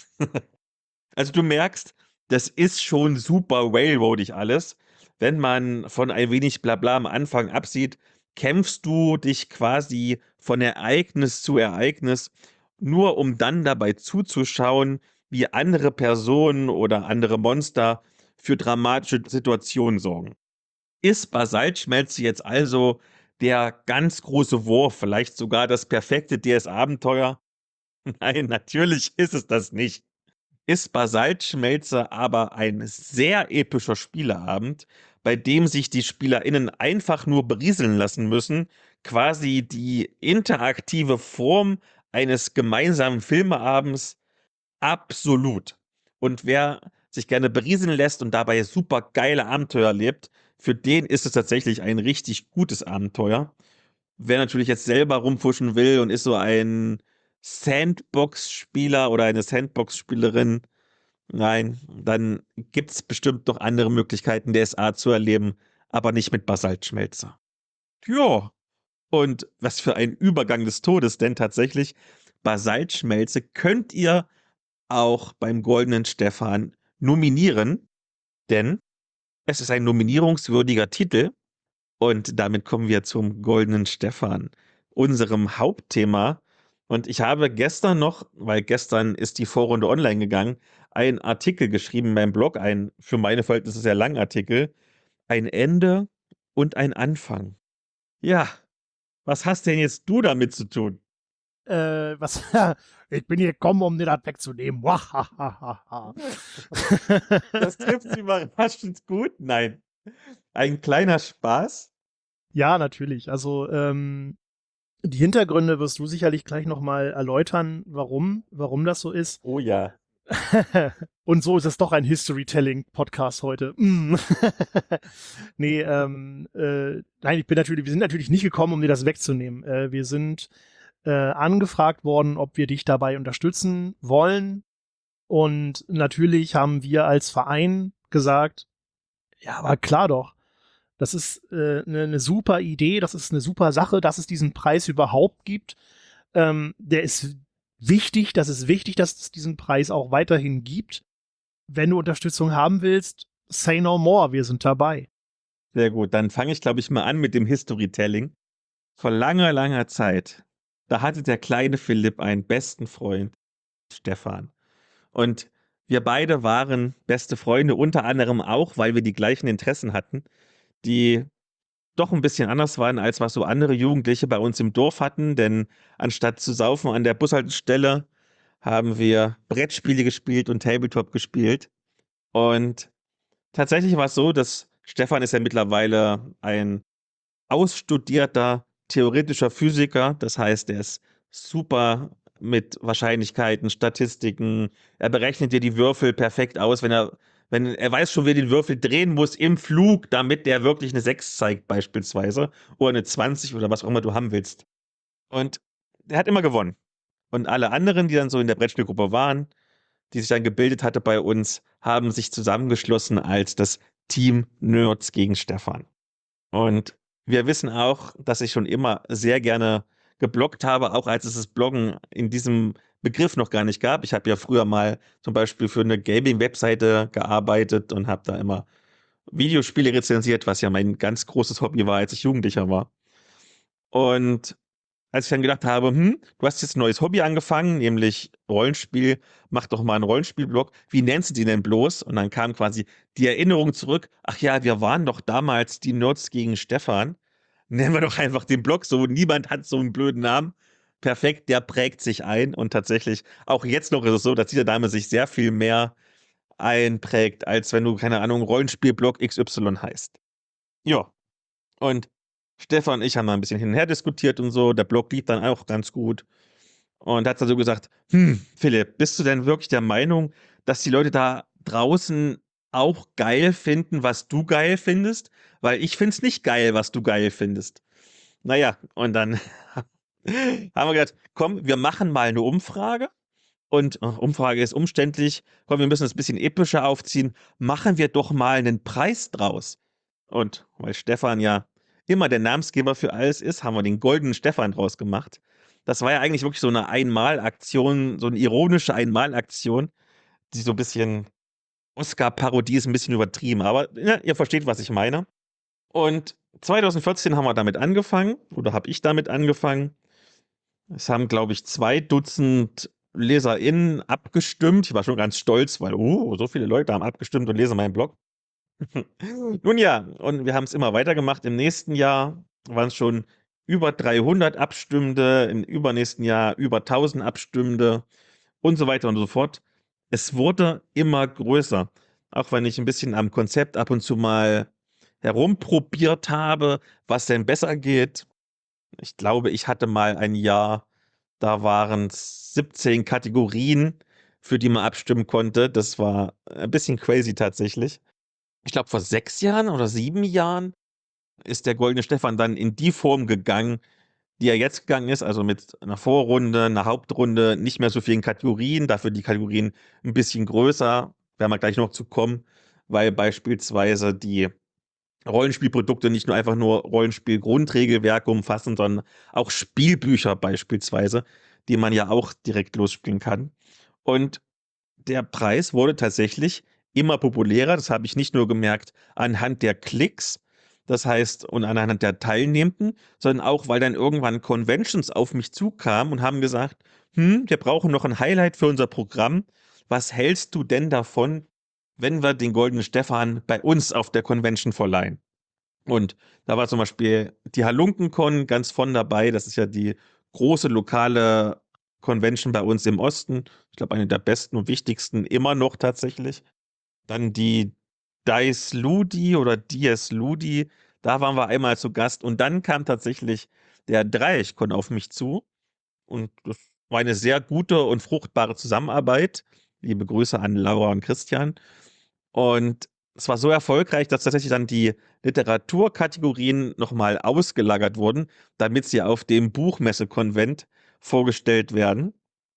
S2: Also du merkst, das ist schon super railroadig alles. Wenn man von ein wenig Blabla am Anfang absieht, kämpfst du dich quasi von Ereignis zu Ereignis, nur um dann dabei zuzuschauen, wie andere Personen oder andere Monster für dramatische Situationen sorgen. Ist Basaltschmelze jetzt also der ganz große Wurf, vielleicht sogar das perfekte DS-Abenteuer? Nein, natürlich ist es das nicht. ist Basaltschmelze aber ein sehr epischer Spieleabend, bei dem sich die SpielerInnen einfach nur berieseln lassen müssen, quasi die interaktive Form eines gemeinsamen Filmeabends absolut. Und wer sich gerne berieseln lässt und dabei super geile Abenteuer erlebt, für den ist es tatsächlich ein richtig gutes Abenteuer. Wer natürlich jetzt selber rumfuschen will und ist so ein Sandbox-Spieler oder eine Sandbox-Spielerin, nein, dann gibt es bestimmt noch andere Möglichkeiten, DSA zu erleben, aber nicht mit Basaltschmelze. Ja, und was für ein Übergang des Todes, denn tatsächlich, Basaltschmelze könnt ihr auch beim Goldenen Stefan nominieren, denn es ist ein nominierungswürdiger Titel. Und damit kommen wir zum Goldenen Stefan, unserem Hauptthema. Und ich habe gestern noch, weil gestern ist die Vorrunde online gegangen, einen Artikel geschrieben beim Blog, ein für meine Verhältnisse sehr langer Artikel, ein Ende und ein Anfang. Ja, was hast denn jetzt du damit zu tun?
S1: Was? Ich bin hier gekommen, um dir das wegzunehmen. Wahahaha.
S2: Das trifft überraschend gut. Nein, ein kleiner Spaß.
S1: Ja, natürlich. Also, die Hintergründe wirst du sicherlich gleich nochmal erläutern, warum das so ist.
S2: Oh ja.
S1: Und so ist es doch ein Historytelling-Podcast heute. Nee, nein, wir sind natürlich nicht gekommen, um dir das wegzunehmen. Wir sind angefragt worden, ob wir dich dabei unterstützen wollen. Und natürlich haben wir als Verein gesagt, ja, aber klar doch. Das ist eine super Idee, das ist eine super Sache, dass es diesen Preis überhaupt gibt. Der ist wichtig, das ist wichtig, dass es diesen Preis auch weiterhin gibt. Wenn du Unterstützung haben willst, say no more, wir sind dabei.
S2: Sehr gut, dann fange ich, glaube ich, mal an mit dem Historytelling. Vor langer, langer Zeit, da hatte der kleine Philipp einen besten Freund, Stefan. Und wir beide waren beste Freunde, unter anderem auch, weil wir die gleichen Interessen hatten, die doch ein bisschen anders waren, als was so andere Jugendliche bei uns im Dorf hatten. Denn anstatt zu saufen an der Bushaltestelle, haben wir Brettspiele gespielt und Tabletop gespielt. Und tatsächlich war es so, dass Stefan ist ja mittlerweile ein ausstudierter theoretischer Physiker. Das heißt, er ist super mit Wahrscheinlichkeiten, Statistiken. Er berechnet dir die Würfel perfekt aus, wenn er weiß schon, wie er den Würfel drehen muss im Flug, damit der wirklich eine 6 zeigt, beispielsweise. Oder eine 20 oder was auch immer du haben willst. Und er hat immer gewonnen. Und alle anderen, die dann so in der Brettspielgruppe waren, die sich dann gebildet hatte bei uns, haben sich zusammengeschlossen als das Team Nerds gegen Stefan. Und wir wissen auch, dass ich schon immer sehr gerne gebloggt habe, auch als es das Bloggen in diesem Begriff noch gar nicht gab. Ich habe ja früher mal zum Beispiel für eine Gaming-Webseite gearbeitet und habe da immer Videospiele rezensiert, was ja mein ganz großes Hobby war, als ich Jugendlicher war. Und als ich dann gedacht habe, du hast jetzt ein neues Hobby angefangen, nämlich Rollenspiel, mach doch mal einen Rollenspielblog. Wie nennst du den denn bloß? Und dann kam quasi die Erinnerung zurück. Ach ja, wir waren doch damals die Nerds gegen Stefan. Nennen wir doch einfach den Blog so. Niemand hat so einen blöden Namen. Perfekt, der prägt sich ein. Und tatsächlich, auch jetzt noch ist es so, dass dieser Name sich sehr viel mehr einprägt, als wenn du, keine Ahnung, Rollenspielblog XY heißt. Ja, und Stefan und ich haben mal ein bisschen hin und her diskutiert und so. Der Blog lief dann auch ganz gut. Und hat dann so gesagt, Philipp, bist du denn wirklich der Meinung, dass die Leute da draußen auch geil finden, was du geil findest? Weil ich find's nicht geil, was du geil findest. Naja, und dann haben wir gedacht, komm, wir machen mal eine Umfrage. Und Umfrage ist umständlich. Komm, wir müssen es ein bisschen epischer aufziehen. Machen wir doch mal einen Preis draus. Und weil Stefan ja immer der Namensgeber für alles ist, haben wir den goldenen Stefan draus gemacht. Das war ja eigentlich wirklich so eine Einmalaktion, so eine ironische Einmalaktion, die so ein bisschen Oscar-Parodie ist, ein bisschen übertrieben. Aber ja, ihr versteht, was ich meine. Und 2014 haben wir damit angefangen, oder habe ich damit angefangen. Es haben, glaube ich, 2 Dutzend LeserInnen abgestimmt. Ich war schon ganz stolz, weil, so viele Leute haben abgestimmt und lesen meinen Blog. Nun ja, und wir haben es immer weitergemacht. Im nächsten Jahr waren es schon über 300 Abstimmende, im übernächsten Jahr über 1000 Abstimmende und so weiter und so fort. es wurde immer größer. Auch wenn ich ein bisschen am Konzept ab und zu mal herumprobiert habe, was denn besser geht. Ich glaube, ich hatte mal ein Jahr, da waren es 17 Kategorien, für die man abstimmen konnte. Das war ein bisschen crazy tatsächlich. Ich glaube, vor 6 Jahren oder 7 Jahren ist der Goldene Stefan dann in die Form gegangen, die er jetzt gegangen ist, also mit einer Vorrunde, einer Hauptrunde, nicht mehr so vielen Kategorien, dafür die Kategorien ein bisschen größer, werden wir gleich noch zu kommen, weil beispielsweise die Rollenspielprodukte nicht nur einfach nur Rollenspiel-Grundregelwerke umfassen, sondern auch Spielbücher beispielsweise, die man ja auch direkt losspielen kann. Und der Preis wurde tatsächlich immer populärer. Das habe ich nicht nur gemerkt anhand der Klicks, das heißt, und anhand der Teilnehmenden, sondern auch, weil dann irgendwann Conventions auf mich zukamen und haben gesagt, wir brauchen noch ein Highlight für unser Programm. Was hältst du denn davon, wenn wir den Goldenen Stefan bei uns auf der Convention verleihen? Und da war zum Beispiel die HalunkenCon ganz von dabei. Das ist ja die große lokale Convention bei uns im Osten. Ich glaube, eine der besten und wichtigsten immer noch tatsächlich. Dann die Dice Ludi oder Dies Ludi. Da waren wir einmal zu Gast. Und dann kam tatsächlich der Dreieckkon auf mich zu. Und das war eine sehr gute und fruchtbare Zusammenarbeit. Liebe Grüße an Laura und Christian. Und es war so erfolgreich, dass tatsächlich dann die Literaturkategorien nochmal ausgelagert wurden, damit sie auf dem Buchmesse-Konvent vorgestellt werden.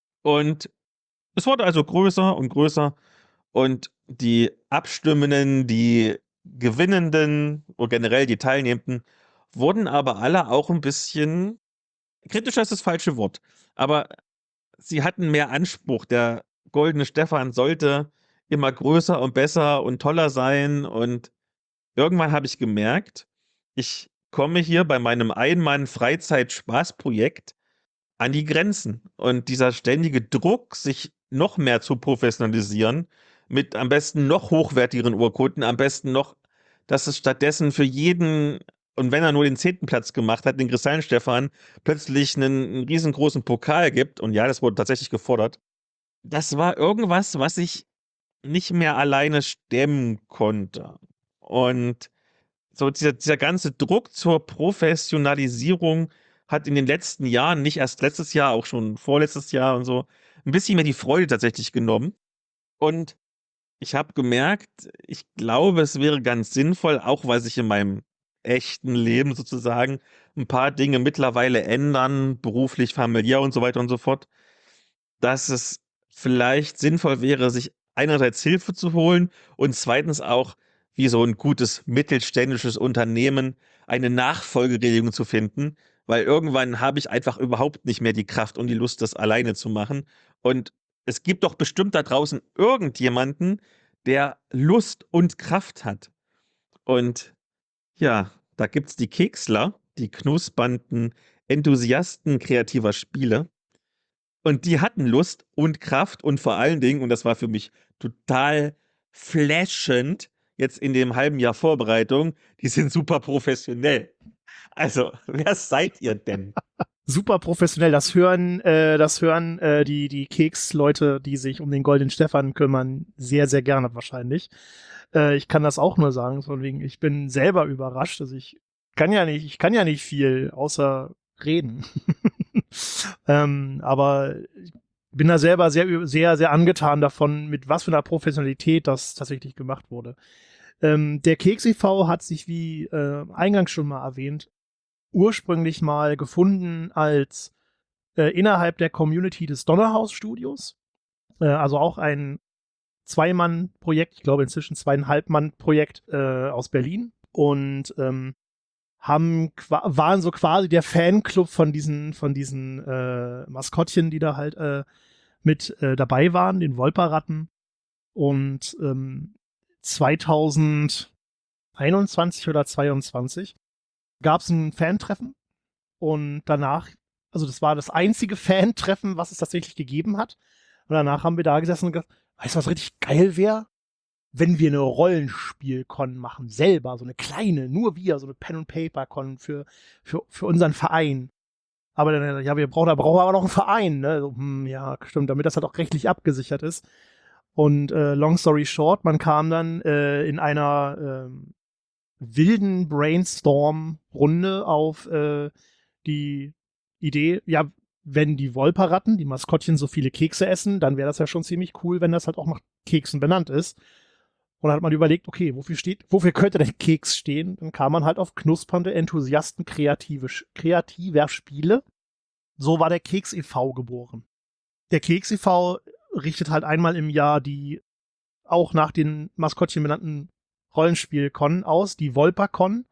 S2: Und es wurde also größer und größer. Und die Abstimmenden, die Gewinnenden und generell die Teilnehmenden wurden aber alle auch ein bisschen, kritischer ist das falsche Wort, aber sie hatten mehr Anspruch. Der Goldene Stefan sollte immer größer und besser und toller sein. Und irgendwann habe ich gemerkt, ich komme hier bei meinem Einmann-Freizeit-Spaßprojekt an die Grenzen. Und dieser ständige Druck, sich noch mehr zu professionalisieren, mit am besten noch hochwertigeren Urkunden, am besten noch, dass es stattdessen für jeden, und wenn er nur den 10. Platz gemacht hat, den Kristallenstefan, plötzlich einen riesengroßen Pokal gibt. Und ja, das wurde tatsächlich gefordert. Das war irgendwas, was ich nicht mehr alleine stemmen konnte. Und so dieser ganze Druck zur Professionalisierung hat in den letzten Jahren, nicht erst letztes Jahr, auch schon vorletztes Jahr und so, ein bisschen mehr die Freude tatsächlich genommen. Und ich habe gemerkt, ich glaube, es wäre ganz sinnvoll, auch weil sich in meinem echten Leben sozusagen ein paar Dinge mittlerweile ändern, beruflich, familiär und so weiter und so fort, dass es vielleicht sinnvoll wäre, sich einerseits Hilfe zu holen und zweitens auch, wie so ein gutes mittelständisches Unternehmen, eine Nachfolgeregelung zu finden, weil irgendwann habe ich einfach überhaupt nicht mehr die Kraft und die Lust, das alleine zu machen. Und es gibt doch bestimmt da draußen irgendjemanden, der Lust und Kraft hat. Und ja, da gibt's die Keksler, die knuspernden Enthusiasten kreativer Spiele. Und die hatten Lust und Kraft und vor allen Dingen, und das war für mich total flashend, jetzt in dem halben Jahr Vorbereitung, die sind super professionell. Also, wer seid ihr denn?
S1: Super professionell. Das hören die Keksleute, die sich um den Goldenen Stefan kümmern, sehr, sehr gerne wahrscheinlich. Ich kann das auch nur sagen, von wegen, ich bin selber überrascht. Also ich kann ja nicht viel außer reden. Aber ich bin da selber sehr, sehr, sehr angetan davon, mit was für einer Professionalität das tatsächlich gemacht wurde. Der Keks e.V. hat sich, wie eingangs schon mal erwähnt, ursprünglich mal gefunden als innerhalb der Community des Donnerhaus-Studios. Also auch ein Zwei-Mann-Projekt, ich glaube inzwischen 2,5-Mann-Projekt aus Berlin. Und waren so quasi der Fanclub von diesen Maskottchen, die da halt mit dabei waren, den Wolperratten. Und 2021 oder 22 gab es ein Fantreffen und danach, also das war das einzige Fantreffen, was es tatsächlich gegeben hat. Und danach haben wir da gesessen und gesagt, weißt du, was richtig geil wäre? Wenn wir eine Rollenspiel-Con machen, selber, so eine kleine, nur wir, so eine Pen-and-Paper-Con für unseren Verein. Aber dann, ja, da brauchen wir aber noch einen Verein, ne? So, ja, stimmt, damit das halt auch rechtlich abgesichert ist. Und long story short, man kam dann in einer wilden Brainstorm-Runde auf die Idee, ja, wenn die Wolperratten, die Maskottchen, so viele Kekse essen, dann wäre das ja schon ziemlich cool, wenn das halt auch nach Keksen benannt ist. Und dann hat man überlegt, okay, wofür könnte denn Keks stehen? Dann kam man halt auf knuspernde Enthusiasten kreativer Spiele. So war der Keks e.V. geboren. Der Keks e.V. richtet halt einmal im Jahr die auch nach den Maskottchen benannten Rollenspiel-Con aus, die Wolpercon,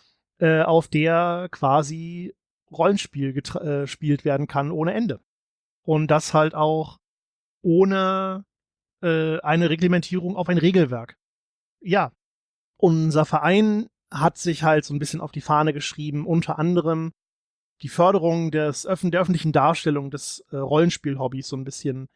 S1: auf der quasi Rollenspiel gespielt werden kann ohne Ende. Und das halt auch ohne eine Reglementierung auf ein Regelwerk. Ja, unser Verein hat sich halt so ein bisschen auf die Fahne geschrieben, unter anderem die Förderung der öffentlichen Darstellung des Rollenspiel-Hobbys so ein bisschen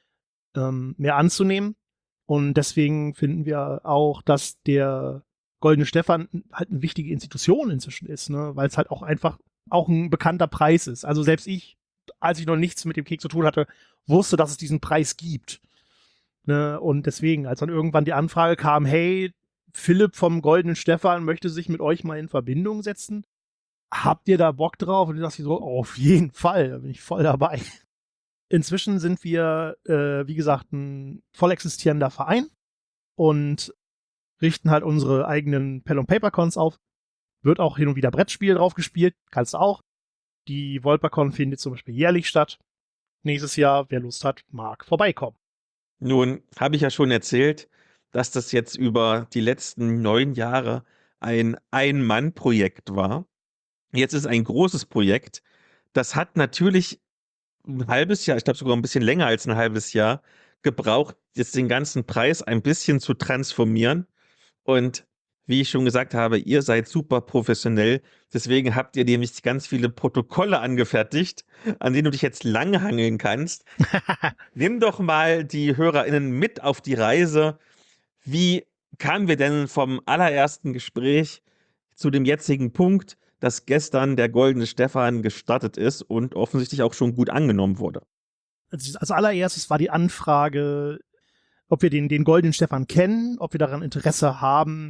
S1: mehr anzunehmen. Und deswegen finden wir auch, dass der Goldene Stefan halt eine wichtige Institution inzwischen ist, ne? Weil es halt auch einfach auch ein bekannter Preis ist. Also selbst ich, als ich noch nichts mit dem Keks zu tun hatte, wusste, dass es diesen Preis gibt. Ne? Und deswegen, als dann irgendwann die Anfrage kam, hey, Philipp vom Goldenen Stefan möchte sich mit euch mal in Verbindung setzen, habt ihr da Bock drauf? Und ich dachte so, auf jeden Fall, da bin ich voll dabei. Inzwischen sind wir, wie gesagt, ein voll existierender Verein und richten halt unsere eigenen Pen-and-Paper-Cons auf. Wird auch hin und wieder Brettspiel drauf gespielt, kannst du auch. Die Wolpercon findet zum Beispiel jährlich statt. Nächstes Jahr, wer Lust hat, mag vorbeikommen.
S2: Nun habe ich ja schon erzählt, dass das jetzt über die letzten 9 Jahre ein Ein-Mann-Projekt war. Jetzt ist ein großes Projekt. Das hat natürlich ein halbes Jahr, ich glaube sogar ein bisschen länger als ein halbes Jahr, gebraucht, jetzt den ganzen Preis ein bisschen zu transformieren. Und wie ich schon gesagt habe, ihr seid super professionell. Deswegen habt ihr nämlich ganz viele Protokolle angefertigt, an denen du dich jetzt langhangeln kannst. Nimm doch mal die HörerInnen mit auf die Reise. Wie kamen wir denn vom allerersten Gespräch zu dem jetzigen Punkt, dass gestern der Goldene Stefan gestartet ist und offensichtlich auch schon gut angenommen wurde?
S1: Als allererstes war die Anfrage, ob wir den Goldenen Stefan kennen, ob wir daran Interesse haben,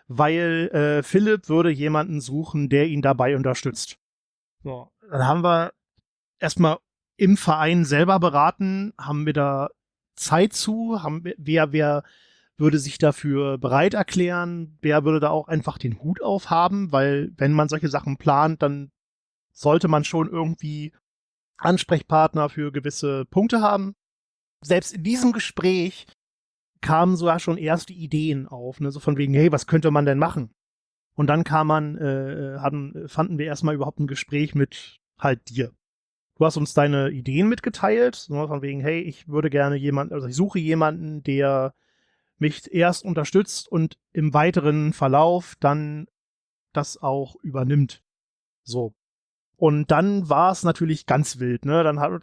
S1: weil Philipp würde jemanden suchen, der ihn dabei unterstützt. So, dann haben wir erstmal im Verein selber beraten, haben wir da Zeit zu, wer würde sich dafür bereit erklären, wer würde da auch einfach den Hut aufhaben, weil wenn man solche Sachen plant, dann sollte man schon irgendwie Ansprechpartner für gewisse Punkte haben. Selbst in diesem Gespräch kamen sogar schon erste Ideen auf, ne? So von wegen, hey, was könnte man denn machen? Und dann fanden wir erstmal überhaupt ein Gespräch mit halt dir. Du hast uns deine Ideen mitgeteilt, ne? Von wegen, hey, ich suche jemanden, der mich erst unterstützt und im weiteren Verlauf dann das auch übernimmt. So. Und dann war es natürlich ganz wild, ne?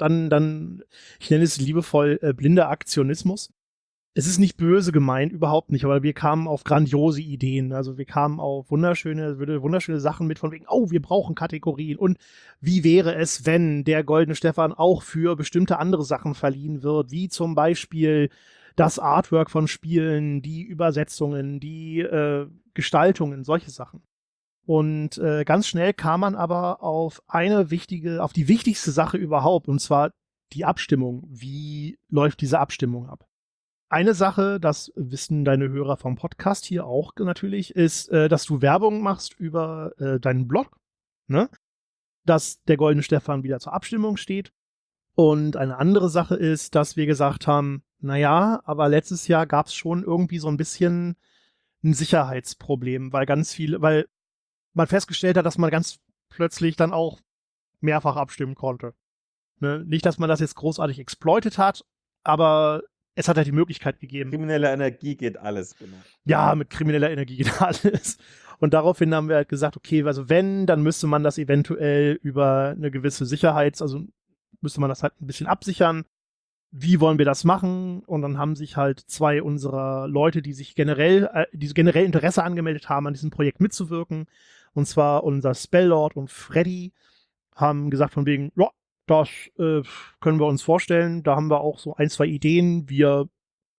S1: Ich nenne es liebevoll blinder Aktionismus. Es ist nicht böse gemeint, überhaupt nicht, aber wir kamen auf grandiose Ideen. Also wir kamen auf wunderschöne Sachen mit von wegen, oh, wir brauchen Kategorien. Und wie wäre es, wenn der Goldene Stefan auch für bestimmte andere Sachen verliehen wird, wie zum Beispiel das Artwork von Spielen, die Übersetzungen, die Gestaltungen, solche Sachen. Und ganz schnell kam man aber auf die wichtigste Sache überhaupt, und zwar die Abstimmung. Wie läuft diese Abstimmung ab? Eine Sache, das wissen deine Hörer vom Podcast hier auch natürlich, ist, dass du Werbung machst über deinen Blog, ne? Dass der Goldene Stefan wieder zur Abstimmung steht. Und eine andere Sache ist, dass wir gesagt haben, naja, aber letztes Jahr gab es schon irgendwie so ein bisschen ein Sicherheitsproblem, weil man festgestellt hat, dass man ganz plötzlich dann auch mehrfach abstimmen konnte. Ne? Nicht, dass man das jetzt großartig exploitet hat, aber es hat halt die Möglichkeit gegeben.
S2: Kriminelle Energie geht alles, genau.
S1: Ja, mit krimineller Energie geht alles. Und daraufhin haben wir halt gesagt, okay, also wenn, dann müsste man das eventuell über eine gewisse also müsste man das halt ein bisschen absichern. Wie wollen wir das machen? Und dann haben sich halt zwei unserer Leute, die generell Interesse angemeldet haben, an diesem Projekt mitzuwirken, und zwar unser Spelllord und Freddy, haben gesagt von wegen, ja, das können wir uns vorstellen. Da haben wir auch so ein, zwei Ideen. Wir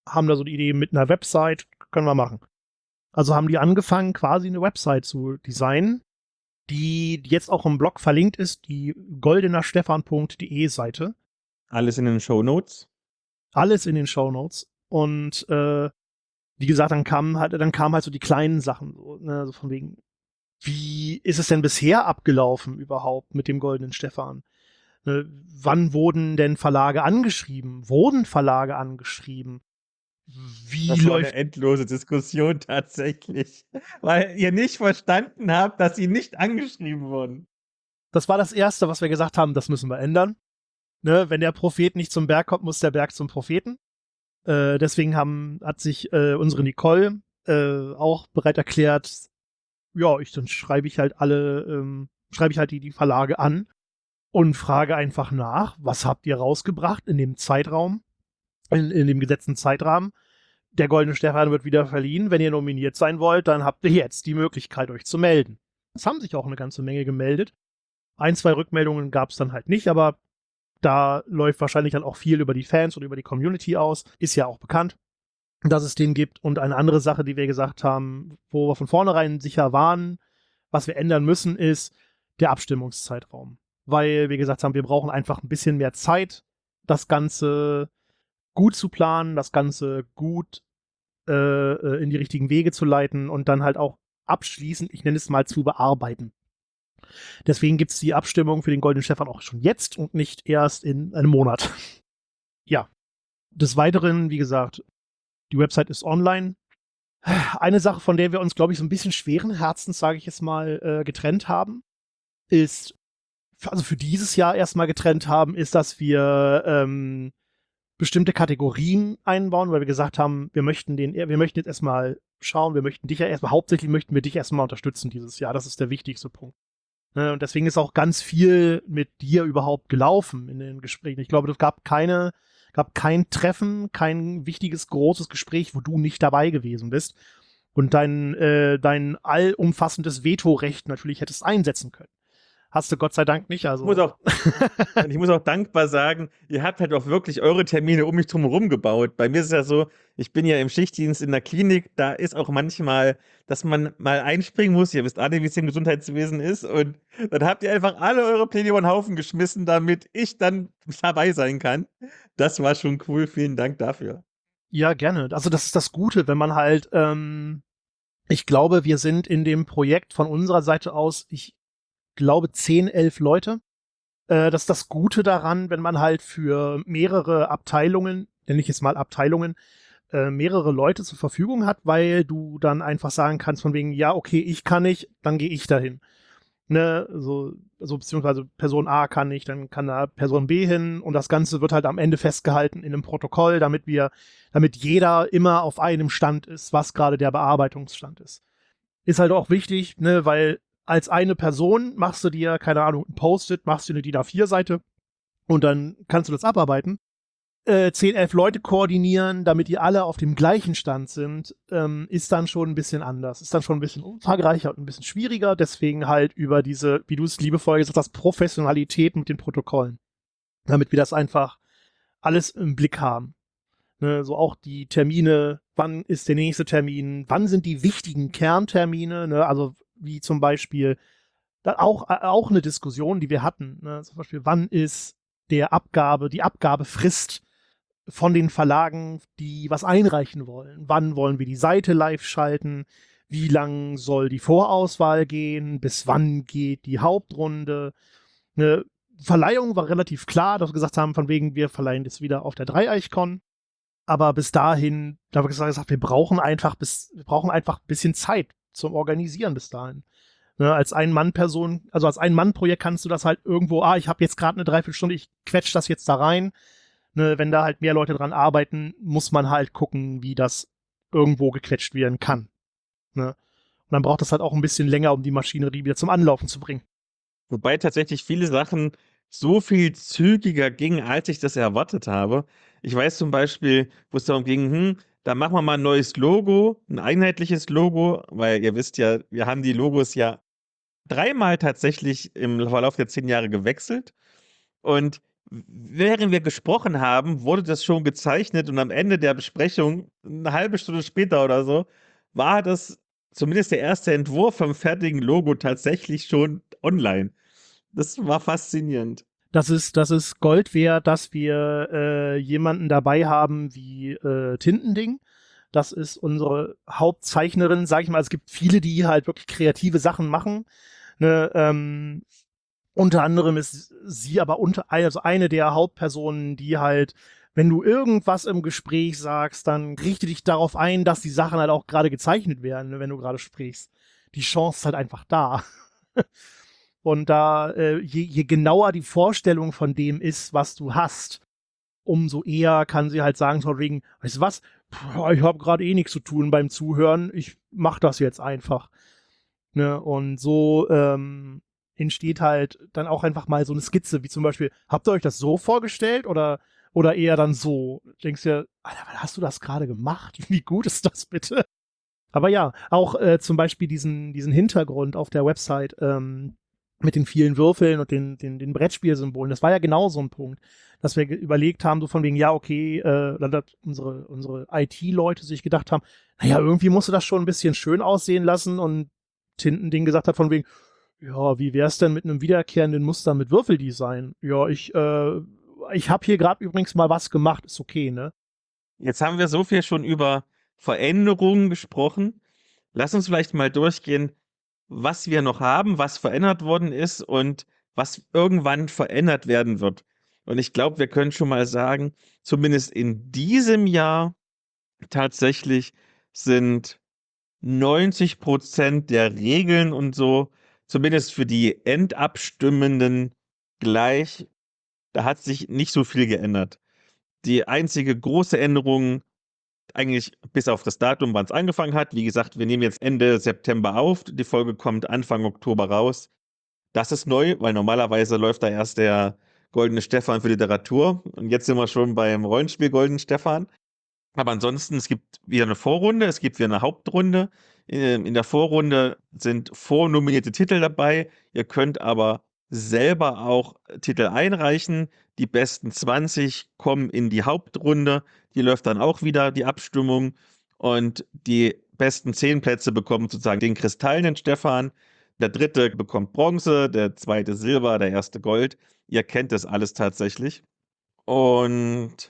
S1: haben da so die Idee mit einer Website, können wir machen. Also haben die angefangen, quasi eine Website zu designen, die jetzt auch im Blog verlinkt ist, die goldenerstefan.de Seite.
S2: Alles in den Shownotes.
S1: Alles in den Shownotes. Und wie gesagt, dann kamen halt so die kleinen Sachen, so, ne, so von wegen, wie ist es denn bisher abgelaufen überhaupt mit dem Goldenen Stefan? Ne, wann wurden denn Verlage angeschrieben? Wurden Verlage angeschrieben? Wie
S2: Das war eine
S1: läuft
S2: endlose Diskussion tatsächlich, weil ihr nicht verstanden habt, dass sie nicht angeschrieben wurden.
S1: Das war das Erste, was wir gesagt haben, das müssen wir ändern. Ne, wenn der Prophet nicht zum Berg kommt, muss der Berg zum Propheten. Deswegen hat sich unsere Nicole auch bereit erklärt, ja, dann schreibe ich halt die Verlage an und frage einfach nach, was habt ihr rausgebracht in dem Zeitraum, in dem gesetzten Zeitrahmen. Der Goldene Stefan wird wieder verliehen. Wenn ihr nominiert sein wollt, dann habt ihr jetzt die Möglichkeit, euch zu melden. Es haben sich auch eine ganze Menge gemeldet. 1, 2 Rückmeldungen gab es dann halt nicht, aber da läuft wahrscheinlich dann auch viel über die Fans oder über die Community aus. Ist ja auch bekannt, dass es den gibt. Und eine andere Sache, die wir gesagt haben, wo wir von vornherein sicher waren, was wir ändern müssen, ist der Abstimmungszeitraum. Weil wir gesagt haben, wir brauchen einfach ein bisschen mehr Zeit, das Ganze gut zu planen, das Ganze gut in die richtigen Wege zu leiten und dann halt auch abschließend, ich nenne es mal, zu bearbeiten. Deswegen gibt es die Abstimmung für den Goldenen Stefan auch schon jetzt und nicht erst in einem Monat. Ja. Des Weiteren, wie gesagt, die Website ist online. Eine Sache, von der wir uns, glaube ich, so ein bisschen schweren Herzens, sage ich jetzt mal, getrennt haben, ist, also für dieses Jahr erstmal getrennt haben, ist, dass wir bestimmte Kategorien einbauen, weil wir gesagt haben, wir möchten jetzt erstmal schauen, hauptsächlich möchten wir dich erstmal unterstützen dieses Jahr. Das ist der wichtigste Punkt. Und deswegen ist auch ganz viel mit dir überhaupt gelaufen in den Gesprächen. Ich glaube, es gab kein Treffen, kein wichtiges, großes Gespräch, wo du nicht dabei gewesen bist und dein allumfassendes Vetorecht natürlich hättest einsetzen können. Hast du Gott sei Dank nicht. Also.
S2: Ich muss auch dankbar sagen, ihr habt halt auch wirklich eure Termine um mich drum herum gebaut. Bei mir ist es ja so, ich bin ja im Schichtdienst in der Klinik, da ist auch manchmal, dass man mal einspringen muss. Ihr wisst alle, wie es im Gesundheitswesen ist. Und dann habt ihr einfach alle eure Pläne über den Haufen geschmissen, damit ich dann dabei sein kann. Das war schon cool. Vielen Dank dafür.
S1: Ja, gerne. Also das ist das Gute, wenn man halt, ich glaube, wir sind in dem Projekt von unserer Seite aus, ich glaube 10, 11 Leute. Das ist das Gute daran, wenn man halt für mehrere Abteilungen, nenne ich jetzt mal Abteilungen, mehrere Leute zur Verfügung hat, weil du dann einfach sagen kannst von wegen, ja, okay, ich kann nicht, dann gehe ich dahin. Ne, so beziehungsweise Person A kann nicht, dann kann da Person B hin und das Ganze wird halt am Ende festgehalten in einem Protokoll, damit jeder immer auf einem Stand ist, was gerade der Bearbeitungsstand ist. Ist halt auch wichtig, ne, weil als eine Person machst du dir, keine Ahnung, ein Post-it, machst du eine DIN A4-Seite und dann kannst du das abarbeiten. 10, 11 Leute koordinieren, damit die alle auf dem gleichen Stand sind, ist dann schon ein bisschen anders. Ist dann schon ein bisschen umfangreicher und ein bisschen schwieriger. Deswegen halt über diese, wie du es liebevoll gesagt hast, Professionalität mit den Protokollen. Damit wir das einfach alles im Blick haben. Ne, so auch die Termine, wann ist der nächste Termin, wann sind die wichtigen Kerntermine, ne, also wie zum Beispiel, auch eine Diskussion, die wir hatten, ne, zum Beispiel, wann ist die Abgabefrist von den Verlagen, die was einreichen wollen. Wann wollen wir die Seite live schalten? Wie lang soll die Vorauswahl gehen? Bis wann geht die Hauptrunde? Eine Verleihung war relativ klar, dass wir gesagt haben, von wegen, wir verleihen das wieder auf der Dreieichkon. Aber bis dahin, da haben wir gesagt, wir brauchen einfach ein bisschen Zeit zum Organisieren bis dahin. Ne, als Ein-Mann-Person, also als Ein-Mann-Projekt kannst du das halt irgendwo, ich habe jetzt gerade eine Dreiviertelstunde, ich quetsch das jetzt da rein. Ne, wenn da halt mehr Leute dran arbeiten, muss man halt gucken, wie das irgendwo gequetscht werden kann. Ne? Und dann braucht das halt auch ein bisschen länger, um die Maschinerie wieder zum Anlaufen zu bringen.
S2: Wobei tatsächlich viele Sachen so viel zügiger gingen, als ich das erwartet habe. Ich weiß zum Beispiel, wo es darum ging, da machen wir mal ein neues Logo, ein einheitliches Logo, weil ihr wisst ja, wir haben die Logos ja dreimal tatsächlich im Verlauf der 10 Jahre gewechselt. Und während wir gesprochen haben, wurde das schon gezeichnet und am Ende der Besprechung, eine halbe Stunde später oder so, war das zumindest der erste Entwurf vom fertigen Logo tatsächlich schon online. Das war faszinierend.
S1: Das ist Gold wert, dass wir jemanden dabei haben wie Tintending. Das ist unsere Hauptzeichnerin, sag ich mal. Es gibt viele, die halt wirklich kreative Sachen machen. Ne, unter anderem ist sie aber also eine der Hauptpersonen, die halt, wenn du irgendwas im Gespräch sagst, dann richte dich darauf ein, dass die Sachen halt auch gerade gezeichnet werden, ne, wenn du gerade sprichst. Die Chance ist halt einfach da. Und da, je genauer die Vorstellung von dem ist, was du hast, umso eher kann sie halt sagen, von wegen, weißt du was, ich habe gerade eh nichts zu tun beim Zuhören, ich mach das jetzt einfach. Ne? Und so entsteht halt dann auch einfach mal so eine Skizze, wie zum Beispiel, habt ihr euch das so vorgestellt oder eher dann so? Denkst du, Alter, wann hast du das gerade gemacht? Wie gut ist das bitte? Aber ja, auch zum Beispiel diesen Hintergrund auf der Website mit den vielen Würfeln und den Brettspielsymbolen, das war ja genau so ein Punkt, dass wir überlegt haben, so von wegen, ja, okay, dann hat unsere IT-Leute sich gedacht haben, naja, irgendwie musste das schon ein bisschen schön aussehen lassen und Tintending gesagt hat von wegen, ja, wie wär's denn mit einem wiederkehrenden Muster mit Würfeldesign? Ja, ich habe hier gerade übrigens mal was gemacht, ist okay, ne?
S2: Jetzt haben wir so viel schon über Veränderungen gesprochen. Lass uns vielleicht mal durchgehen, was wir noch haben, was verändert worden ist und was irgendwann verändert werden wird. Und ich glaube, wir können schon mal sagen, zumindest in diesem Jahr tatsächlich sind 90% der Regeln und so, zumindest für die Endabstimmenden gleich. Da hat sich nicht so viel geändert. Die einzige große Änderung, eigentlich bis auf das Datum, wann es angefangen hat. Wie gesagt, wir nehmen jetzt Ende September auf. Die Folge kommt Anfang Oktober raus. Das ist neu, weil normalerweise läuft da erst der Goldene Stefan für Literatur. Und jetzt sind wir schon beim Rollenspiel Goldenen Stefan. Aber ansonsten, es gibt wieder eine Vorrunde, es gibt wieder eine Hauptrunde. In der Vorrunde sind vornominierte Titel dabei. Ihr könnt aber selber auch Titel einreichen. Die besten 20 kommen in die Hauptrunde. Die läuft dann auch wieder die Abstimmung. Und die besten 10 Plätze bekommen sozusagen den kristallenen Stefan. Der dritte bekommt Bronze, der zweite Silber, der erste Gold. Ihr kennt das alles tatsächlich. Und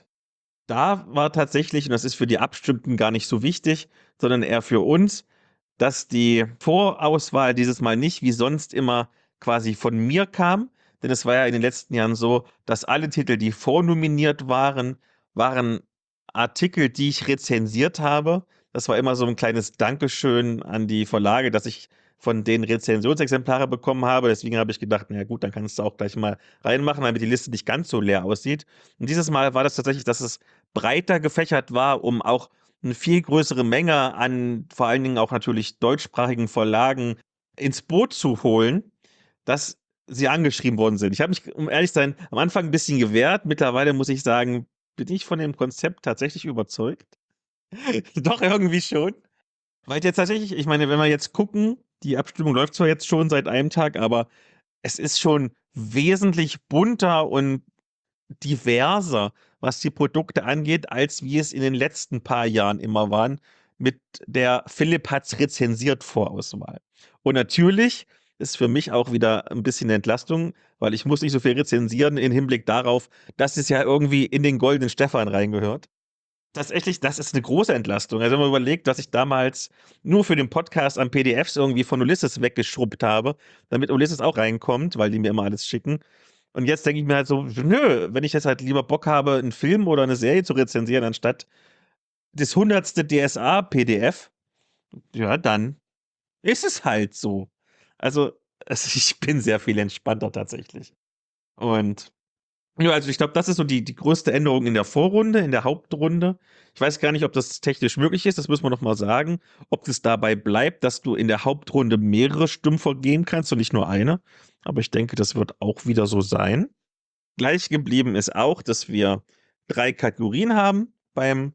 S2: da war tatsächlich, und das ist für die Abstimmten gar nicht so wichtig, sondern eher für uns, dass die Vorauswahl dieses Mal nicht wie sonst immer quasi von mir kam. Denn es war ja in den letzten Jahren so, dass alle Titel, die vornominiert waren, waren Artikel, die ich rezensiert habe. Das war immer so ein kleines Dankeschön an die Verlage, dass ich von denen Rezensionsexemplare bekommen habe. Deswegen habe ich gedacht, na gut, dann kannst du auch gleich mal reinmachen, damit die Liste nicht ganz so leer aussieht. Und dieses Mal war das tatsächlich, dass es breiter gefächert war, um auch eine viel größere Menge an vor allen Dingen auch natürlich deutschsprachigen Verlagen ins Boot zu holen, dass sie angeschrieben worden sind. Ich habe mich, um ehrlich zu sein, am Anfang ein bisschen gewehrt. Mittlerweile muss ich sagen, bin ich von dem Konzept tatsächlich überzeugt. Doch irgendwie schon. Weil jetzt tatsächlich, ich meine, wenn wir jetzt gucken, die Abstimmung läuft zwar jetzt schon seit einem Tag, aber es ist schon wesentlich bunter und diverser, was die Produkte angeht, als wie es in den letzten paar Jahren immer waren, mit der Philipp hat's rezensiert Vorauswahl. Und natürlich ist für mich auch wieder ein bisschen Entlastung, weil ich muss nicht so viel rezensieren im Hinblick darauf, dass es ja irgendwie in den Goldenen Stefan reingehört. Tatsächlich, das ist eine große Entlastung. Also wenn man überlegt, dass ich damals nur für den Podcast an PDFs irgendwie von Ulysses weggeschrubbt habe, damit Ulysses auch reinkommt, weil die mir immer alles schicken. Und jetzt denke ich mir halt so, nö, wenn ich jetzt halt lieber Bock habe, einen Film oder eine Serie zu rezensieren, anstatt das 100. DSA-PDF, ja, dann ist es halt so. Also, ich bin sehr viel entspannter tatsächlich. Und ja, also ich glaube, das ist so die größte Änderung in der Vorrunde, in der Hauptrunde. Ich weiß gar nicht, ob das technisch möglich ist, das müssen wir noch mal sagen. Ob es dabei bleibt, dass du in der Hauptrunde mehrere Stimmen vergeben kannst und nicht nur eine. Aber ich denke, das wird auch wieder so sein. Gleich geblieben ist auch, dass wir 3 Kategorien haben beim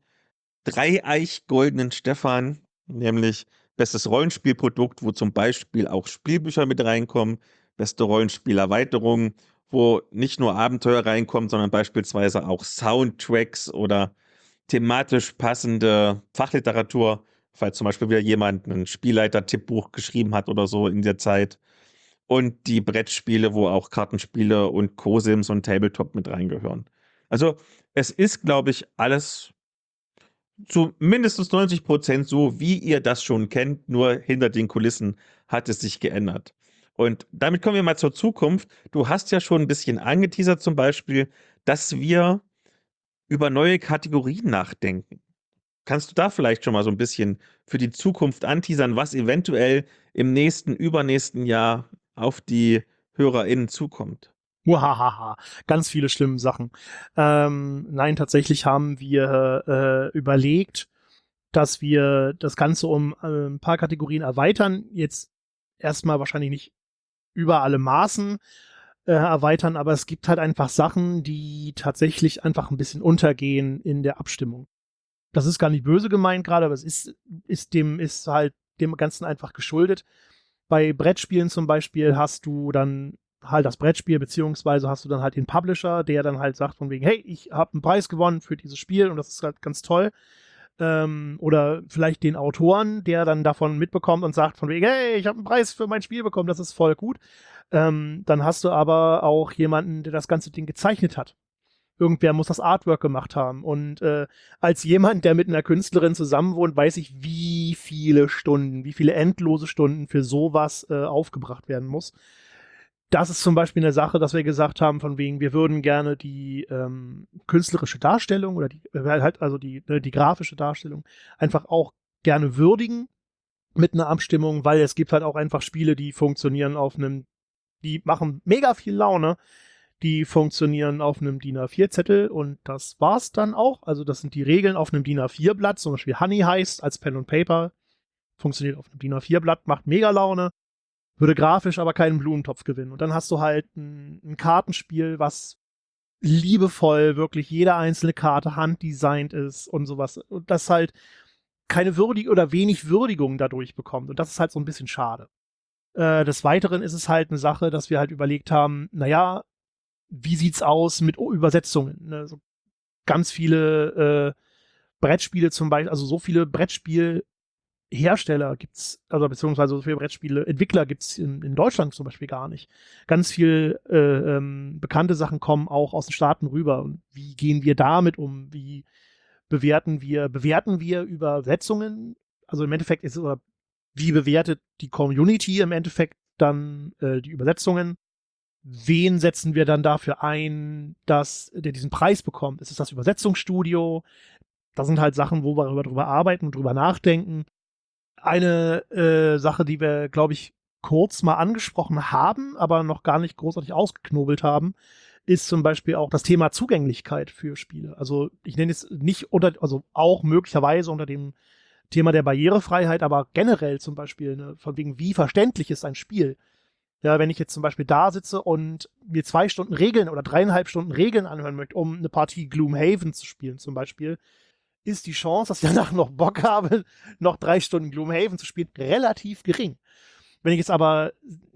S2: Dreieich Goldenen Stefan, nämlich bestes Rollenspielprodukt, wo zum Beispiel auch Spielbücher mit reinkommen, beste Rollenspielerweiterung, wo nicht nur Abenteuer reinkommt, sondern beispielsweise auch Soundtracks oder thematisch passende Fachliteratur, falls zum Beispiel wieder jemand ein Spielleiter-Tippbuch geschrieben hat oder so in der Zeit. Und die Brettspiele, wo auch Kartenspiele und Co-Sims und Tabletop mit reingehören. Also es ist, glaube ich, alles zu mindestens 90% so, wie ihr das schon kennt, nur hinter den Kulissen hat es sich geändert. Und damit kommen wir mal zur Zukunft. Du hast ja schon ein bisschen angeteasert zum Beispiel, dass wir über neue Kategorien nachdenken. Kannst du da vielleicht schon mal so ein bisschen für die Zukunft anteasern, was eventuell im nächsten, übernächsten Jahr auf die HörerInnen zukommt?
S1: Muhahaha, ganz viele schlimme Sachen. Nein, tatsächlich haben wir überlegt, dass wir das Ganze um ein paar Kategorien erweitern. Jetzt erstmal wahrscheinlich nicht über alle Maßen erweitern, aber es gibt halt einfach Sachen, die tatsächlich einfach ein bisschen untergehen in der Abstimmung. Das ist gar nicht böse gemeint gerade, aber es ist halt dem Ganzen einfach geschuldet. Bei Brettspielen zum Beispiel hast du dann halt das Brettspiel, beziehungsweise hast du dann halt den Publisher, der dann halt sagt von wegen, hey, ich habe einen Preis gewonnen für dieses Spiel und das ist halt ganz toll. Oder vielleicht den Autoren, der dann davon mitbekommt und sagt von wegen, hey, ich habe einen Preis für mein Spiel bekommen, das ist voll gut. Dann hast du aber auch jemanden, der das ganze Ding gezeichnet hat. Irgendwer muss das Artwork gemacht haben. Und als jemand, der mit einer Künstlerin zusammenwohnt, weiß ich, wie viele Stunden, wie viele endlose Stunden für sowas aufgebracht werden muss. Das ist zum Beispiel eine Sache, dass wir gesagt haben, von wegen, wir würden gerne die künstlerische Darstellung oder die grafische Darstellung einfach auch gerne würdigen mit einer Abstimmung, weil es gibt halt auch einfach Spiele, die funktionieren die machen mega viel Laune, die funktionieren auf einem DIN A4-Zettel und das war's dann auch. Also das sind die Regeln auf einem DIN A4-Blatt, zum Beispiel Honey heißt als Pen und Paper, funktioniert auf einem DIN A4-Blatt, macht mega Laune, würde grafisch aber keinen Blumentopf gewinnen. Und dann hast du halt ein Kartenspiel, was liebevoll wirklich jede einzelne Karte handdesignt ist und sowas. Und das halt keine Würdigung oder wenig Würdigung dadurch bekommt. Und das ist halt so ein bisschen schade. Des Weiteren ist es halt eine Sache, dass wir halt überlegt haben, naja, wie sieht's aus mit Übersetzungen? Ne? So ganz viele Brettspiele zum Beispiel, also so viele Brettspielhersteller gibt's, also beziehungsweise so viele Brettspiele-Entwickler gibt's in Deutschland zum Beispiel gar nicht. Ganz viel bekannte Sachen kommen auch aus den Staaten rüber. Und wie gehen wir damit um? Wie bewerten wir Übersetzungen? Also im Endeffekt ist es, oder wie bewertet die Community im Endeffekt dann die Übersetzungen? Wen setzen wir dann dafür ein, dass der diesen Preis bekommt? Ist es das Übersetzungsstudio? Das sind halt Sachen, wo wir drüber arbeiten und drüber nachdenken. Eine Sache, die wir, glaube ich, kurz mal angesprochen haben, aber noch gar nicht großartig ausgeknobelt haben, ist zum Beispiel auch das Thema Zugänglichkeit für Spiele. Also ich nenne es nicht also auch möglicherweise unter dem Thema der Barrierefreiheit, aber generell zum Beispiel, ne, von wegen, wie verständlich ist ein Spiel. Ja, wenn ich jetzt zum Beispiel da sitze und mir 2 Stunden Regeln oder 3,5 Stunden Regeln anhören möchte, um eine Partie Gloomhaven zu spielen zum Beispiel, ist die Chance, dass ich danach noch Bock habe, noch 3 Stunden Gloomhaven zu spielen, relativ gering. Wenn ich jetzt aber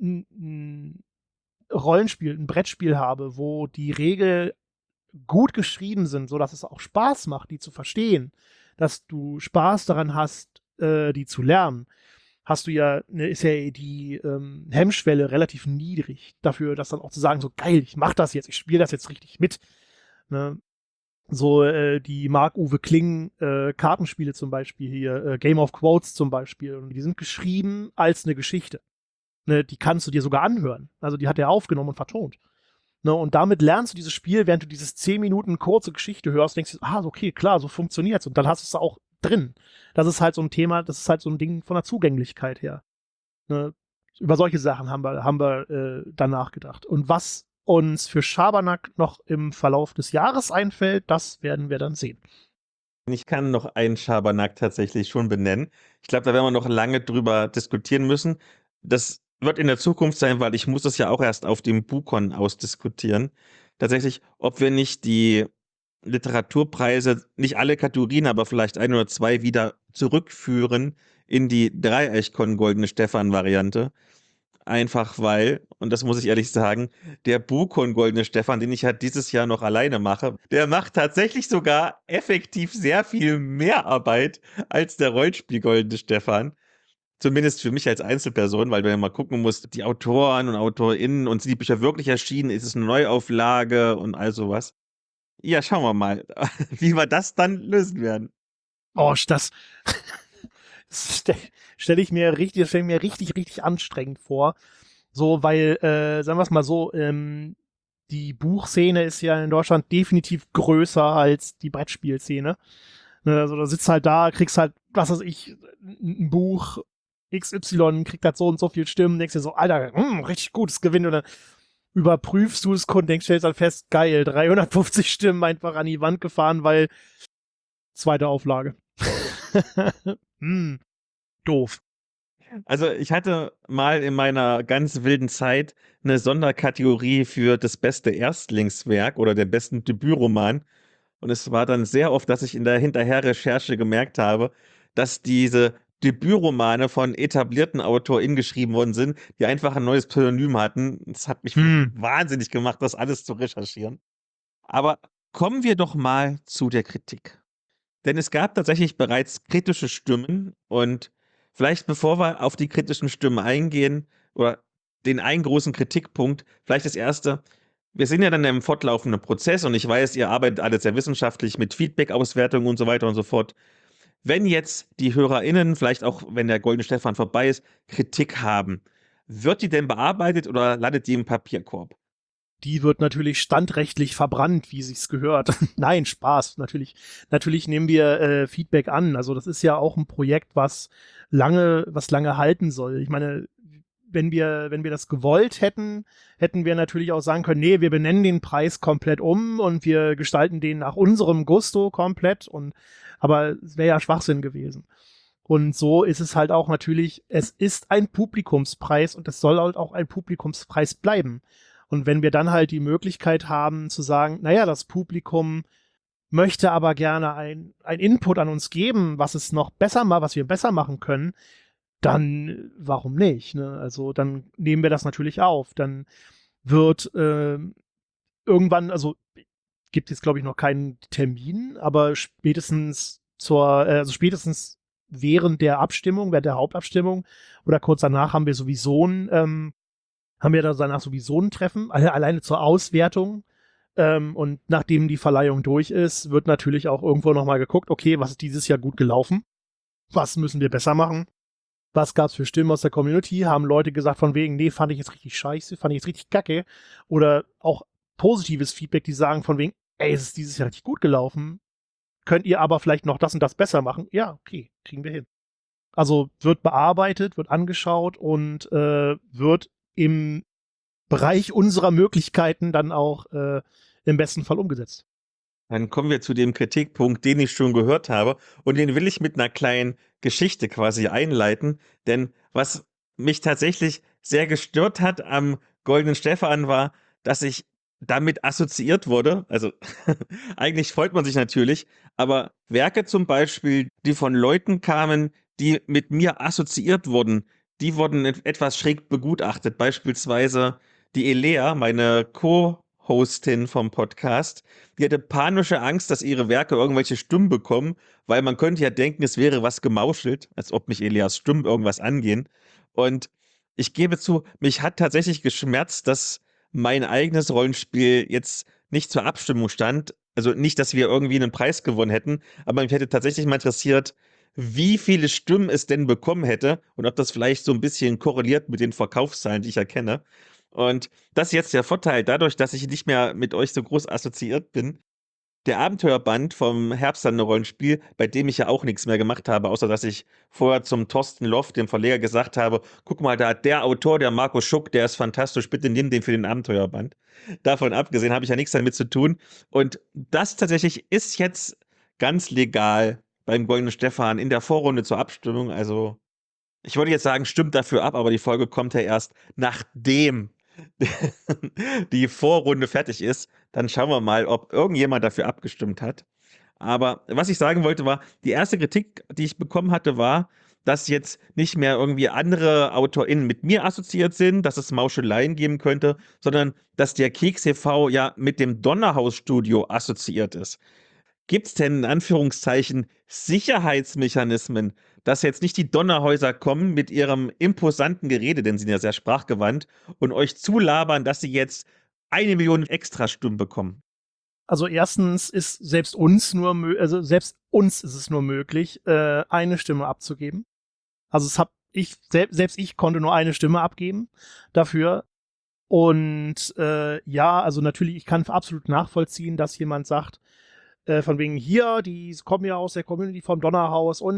S1: ein Rollenspiel, ein Brettspiel habe, wo die Regeln gut geschrieben sind, sodass es auch Spaß macht, die zu verstehen, dass du Spaß daran hast, die zu lernen, hast du ja, ist ja die Hemmschwelle relativ niedrig dafür, das dann auch zu sagen, so geil, ich mach das jetzt, ich spiele das jetzt richtig mit. Ne? So die Marc-Uwe Kling Kartenspiele zum Beispiel hier, Game of Quotes zum Beispiel, und die sind geschrieben als eine Geschichte. Ne? Die kannst du dir sogar anhören. Also die hat er aufgenommen und vertont. Ne? Und damit lernst du dieses Spiel, während du dieses 10 Minuten kurze Geschichte hörst, denkst du, okay, klar, so funktioniert's. Und dann hast du es auch drin. Das ist halt so ein Thema, das ist halt so ein Ding von der Zugänglichkeit her. Ne? Über solche Sachen haben wir dann nachgedacht. Und was uns für Schabernack noch im Verlauf des Jahres einfällt, das werden wir dann sehen.
S2: Ich kann noch einen Schabernack tatsächlich schon benennen. Ich glaube, da werden wir noch lange drüber diskutieren müssen. Das wird in der Zukunft sein, weil ich muss das ja auch erst auf dem Bukon ausdiskutieren. Tatsächlich, ob wir nicht die Literaturpreise, nicht alle Kategorien, aber vielleicht 1 oder 2 wieder zurückführen in die Dreieichkon Goldene Stefan-Variante. Einfach weil, und das muss ich ehrlich sagen, der Bukon Goldene Stefan, den ich halt dieses Jahr noch alleine mache, der macht tatsächlich sogar effektiv sehr viel mehr Arbeit als der Rollenspiel Goldene Stefan. Zumindest für mich als Einzelperson, weil du ja mal gucken musst, die Autoren und AutorInnen und sind die Bücher wirklich erschienen, ist es eine Neuauflage und all sowas. Ja, schauen wir mal, wie wir das dann lösen werden.
S1: Oh, das stelle ich mir richtig anstrengend vor. So, weil, sagen wir es mal so, die Buchszene ist ja in Deutschland definitiv größer als die Brettspielszene. Ne, also da sitzt halt da, kriegst halt, was weiß ich, ein Buch XY, kriegt halt so und so viel Stimmen, denkst dir so, Alter, richtig gutes Gewinn. Und dann überprüfst du es und stellst halt fest, geil, 350 Stimmen einfach an die Wand gefahren, weil zweite Auflage. Doof.
S2: Also ich hatte mal in meiner ganz wilden Zeit eine Sonderkategorie für das beste Erstlingswerk oder der besten Debütroman. Und es war dann sehr oft, dass ich in der Hinterherrecherche gemerkt habe, dass diese Debütromane von etablierten AutorInnen geschrieben worden sind, die einfach ein neues Pseudonym hatten. Das hat mich wahnsinnig gemacht, das alles zu recherchieren. Aber kommen wir doch mal zu der Kritik. Denn es gab tatsächlich bereits kritische Stimmen und vielleicht bevor wir auf die kritischen Stimmen eingehen oder den einen großen Kritikpunkt, vielleicht das erste. Wir sind ja dann im fortlaufenden Prozess und ich weiß, ihr arbeitet alle sehr wissenschaftlich mit Feedback-Auswertung und so weiter und so fort. Wenn jetzt die HörerInnen, vielleicht auch wenn der Goldene Stefan vorbei ist, Kritik haben, wird die denn bearbeitet oder landet die im Papierkorb?
S1: Die wird natürlich standrechtlich verbrannt, wie sich's gehört. Nein, Spaß. Natürlich nehmen wir Feedback an. Also das ist ja auch ein Projekt, was lange halten soll. Ich meine, wenn wir das gewollt hätten, hätten wir natürlich auch sagen können, nee, wir benennen den Preis komplett um und wir gestalten den nach unserem Gusto komplett. Aber es wäre ja Schwachsinn gewesen. Und so ist es halt auch natürlich, es ist ein Publikumspreis und es soll halt auch ein Publikumspreis bleiben. Und wenn wir dann halt die Möglichkeit haben zu sagen, naja, das Publikum möchte aber gerne ein Input an uns geben, was es noch besser macht, was wir besser machen können, dann warum nicht? Ne? Also dann nehmen wir das natürlich auf. Dann wird irgendwann, also gibt es glaube ich noch keinen Termin, aber spätestens während der Abstimmung, während der Hauptabstimmung oder kurz danach haben wir danach sowieso ein Treffen, alleine zur Auswertung. Und nachdem die Verleihung durch ist, wird natürlich auch irgendwo nochmal geguckt, okay, was ist dieses Jahr gut gelaufen? Was müssen wir besser machen? Was gab es für Stimmen aus der Community? Haben Leute gesagt von wegen, nee, fand ich jetzt richtig scheiße, fand ich jetzt richtig kacke? Oder auch positives Feedback, die sagen von wegen, ey, es ist dieses Jahr richtig gut gelaufen. Könnt ihr aber vielleicht noch das und das besser machen? Ja, okay, kriegen wir hin. Also wird bearbeitet, wird angeschaut und wird im Bereich unserer Möglichkeiten dann auch im besten Fall umgesetzt.
S2: Dann kommen wir zu dem Kritikpunkt, den ich schon gehört habe. Und den will ich mit einer kleinen Geschichte quasi einleiten. Denn was mich tatsächlich sehr gestört hat am Goldenen Stefan war, dass ich damit assoziiert wurde. Also eigentlich freut man sich natürlich, aber Werke zum Beispiel, die von Leuten kamen, die mit mir assoziiert wurden, die wurden etwas schräg begutachtet. Beispielsweise die Elea, meine Co-Hostin vom Podcast, die hatte panische Angst, dass ihre Werke irgendwelche Stimmen bekommen, weil man könnte ja denken, es wäre was gemauschelt, als ob mich Elias Stimmen irgendwas angehen. Und ich gebe zu, mich hat tatsächlich geschmerzt, dass mein eigenes Rollenspiel jetzt nicht zur Abstimmung stand. Also nicht, dass wir irgendwie einen Preis gewonnen hätten, aber mich hätte tatsächlich mal interessiert, wie viele Stimmen es denn bekommen hätte und ob das vielleicht so ein bisschen korreliert mit den Verkaufszahlen, die ich erkenne. Und das ist jetzt der Vorteil, dadurch, dass ich nicht mehr mit euch so groß assoziiert bin. Der Abenteuerband vom Herbstlande-Rollenspiel, bei dem ich ja auch nichts mehr gemacht habe, außer dass ich vorher zum Thorsten Loft, dem Verleger, gesagt habe, guck mal, da hat der Autor, der Marco Schuck, der ist fantastisch, bitte nimm den für den Abenteuerband. Davon abgesehen habe ich ja nichts damit zu tun. Und das tatsächlich ist jetzt ganz legal beim Goldenen Stefan in der Vorrunde zur Abstimmung. Also ich wollte jetzt sagen, stimmt dafür ab, aber die Folge kommt ja erst nachdem die Vorrunde fertig ist. Dann schauen wir mal, ob irgendjemand dafür abgestimmt hat. Aber was ich sagen wollte war, die erste Kritik, die ich bekommen hatte, war, dass jetzt nicht mehr irgendwie andere AutorInnen mit mir assoziiert sind, dass es Mauscheleien geben könnte, sondern dass der Keks e.V. ja mit dem Donnerhaus-Studio assoziiert ist. Gibt es denn in Anführungszeichen Sicherheitsmechanismen, dass jetzt nicht die Donnerhäuser kommen mit ihrem imposanten Gerede, denn sie sind ja sehr sprachgewandt, und euch zulabern, dass sie jetzt 1 Million Extrastimmen bekommen?
S1: Also erstens ist selbst uns ist es nur möglich, eine Stimme abzugeben. Also selbst ich konnte nur eine Stimme abgeben dafür. Und ja, also natürlich, ich kann absolut nachvollziehen, dass jemand sagt, von wegen hier, die kommen ja aus der Community vom Donnerhaus und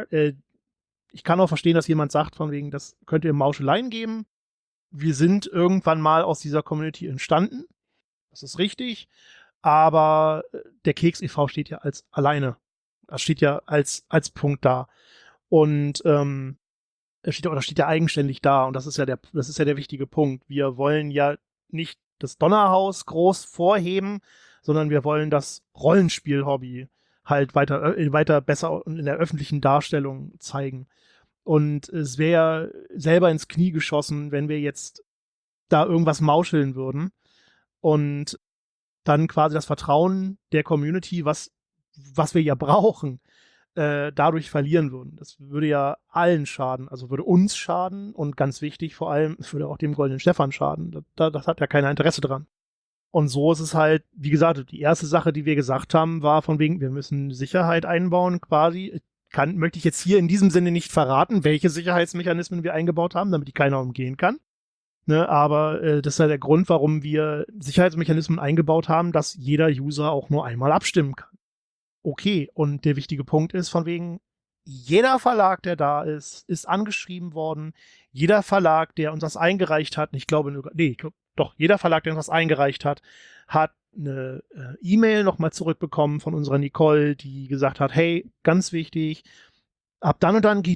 S1: ich kann auch verstehen, dass jemand sagt, von wegen, das könnte ihr Mauscheleien geben. Wir sind irgendwann mal aus dieser Community entstanden. Das ist richtig. Aber der Keks e.V. steht ja als alleine. Das steht ja als Punkt da. Und er steht ja eigenständig da. Und das ist ja der wichtige Punkt. Wir wollen ja nicht das Donnerhaus groß vorheben, sondern wir wollen das Rollenspiel-Hobby halt weiter besser in der öffentlichen Darstellung zeigen. Und es wäre selber ins Knie geschossen, wenn wir jetzt da irgendwas mauscheln würden und dann quasi das Vertrauen der Community, was wir ja brauchen, dadurch verlieren würden. Das würde ja allen schaden. Also würde uns schaden und ganz wichtig vor allem, es würde auch dem Goldenen Stefan schaden. Das hat ja keiner Interesse dran. Und so ist es halt, wie gesagt, die erste Sache, die wir gesagt haben, war von wegen, wir müssen Sicherheit einbauen quasi. Möchte ich jetzt hier in diesem Sinne nicht verraten, welche Sicherheitsmechanismen wir eingebaut haben, damit die keiner umgehen kann. Ne, aber das ist ja der Grund, warum wir Sicherheitsmechanismen eingebaut haben, dass jeder User auch nur einmal abstimmen kann. Okay, und der wichtige Punkt ist von wegen, jeder Verlag, der da ist, ist angeschrieben worden. Jeder Verlag, der uns das eingereicht hat, jeder Verlag, der uns das eingereicht hat, hat eine E-Mail nochmal zurückbekommen von unserer Nicole, die gesagt hat, hey, ganz wichtig, ab dann und dann geht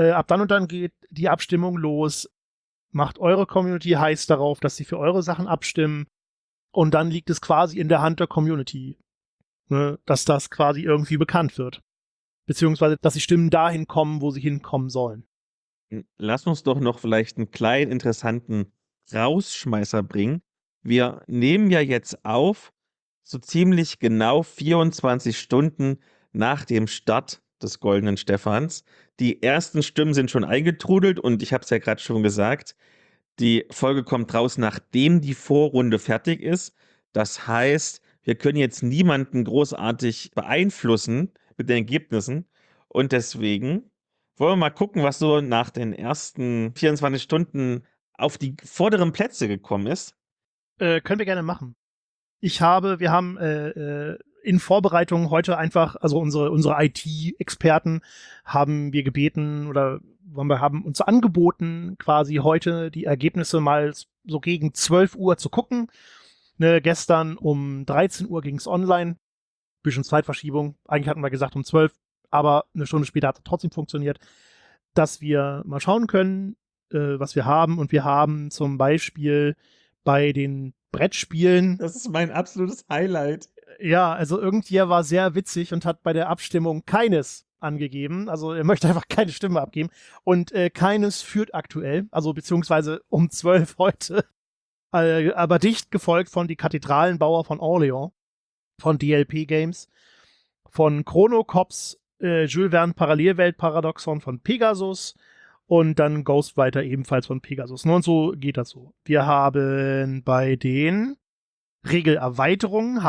S1: die Abstimmung los. Macht eure Community heiß darauf, dass sie für eure Sachen abstimmen. Und dann liegt es quasi in der Hand der Community, ne, dass das quasi irgendwie bekannt wird. Beziehungsweise, dass die Stimmen dahin kommen, wo sie hinkommen sollen.
S2: Lass uns doch noch vielleicht einen kleinen interessanten Rausschmeißer bringen. Wir nehmen ja jetzt auf, so ziemlich genau 24 Stunden nach dem Start des Goldenen Stephans. Die ersten Stimmen sind schon eingetrudelt und ich habe es ja gerade schon gesagt, die Folge kommt raus, nachdem die Vorrunde fertig ist. Das heißt, wir können jetzt niemanden großartig beeinflussen mit den Ergebnissen und deswegen wollen wir mal gucken, was so nach den ersten 24 Stunden auf die vorderen Plätze gekommen ist.
S1: Können wir gerne machen. Wir haben in Vorbereitung heute einfach, also unsere IT-Experten haben wir gebeten oder wir haben uns angeboten, quasi heute die Ergebnisse mal so gegen 12 Uhr zu gucken. Ne, gestern um 13 Uhr ging es online. Bisschen Zeitverschiebung. Eigentlich hatten wir gesagt um 12, aber eine Stunde später hat es trotzdem funktioniert, dass wir mal schauen können, was wir haben. Und wir haben zum Beispiel bei den Brettspielen.
S2: Das ist mein absolutes Highlight.
S1: Ja, also irgendjemand war sehr witzig und hat bei der Abstimmung keines angegeben. Also er möchte einfach keine Stimme abgeben. Und keines führt aktuell, also beziehungsweise um 12 heute. Aber dicht gefolgt von die Kathedralenbauer von Orleans, von DLP Games, von Chrono Cops, Jules Verne Parallelwelt-Paradoxon von Pegasus und dann Ghostwriter ebenfalls von Pegasus. Und so geht das so. Wir haben bei den Regelerweiterungen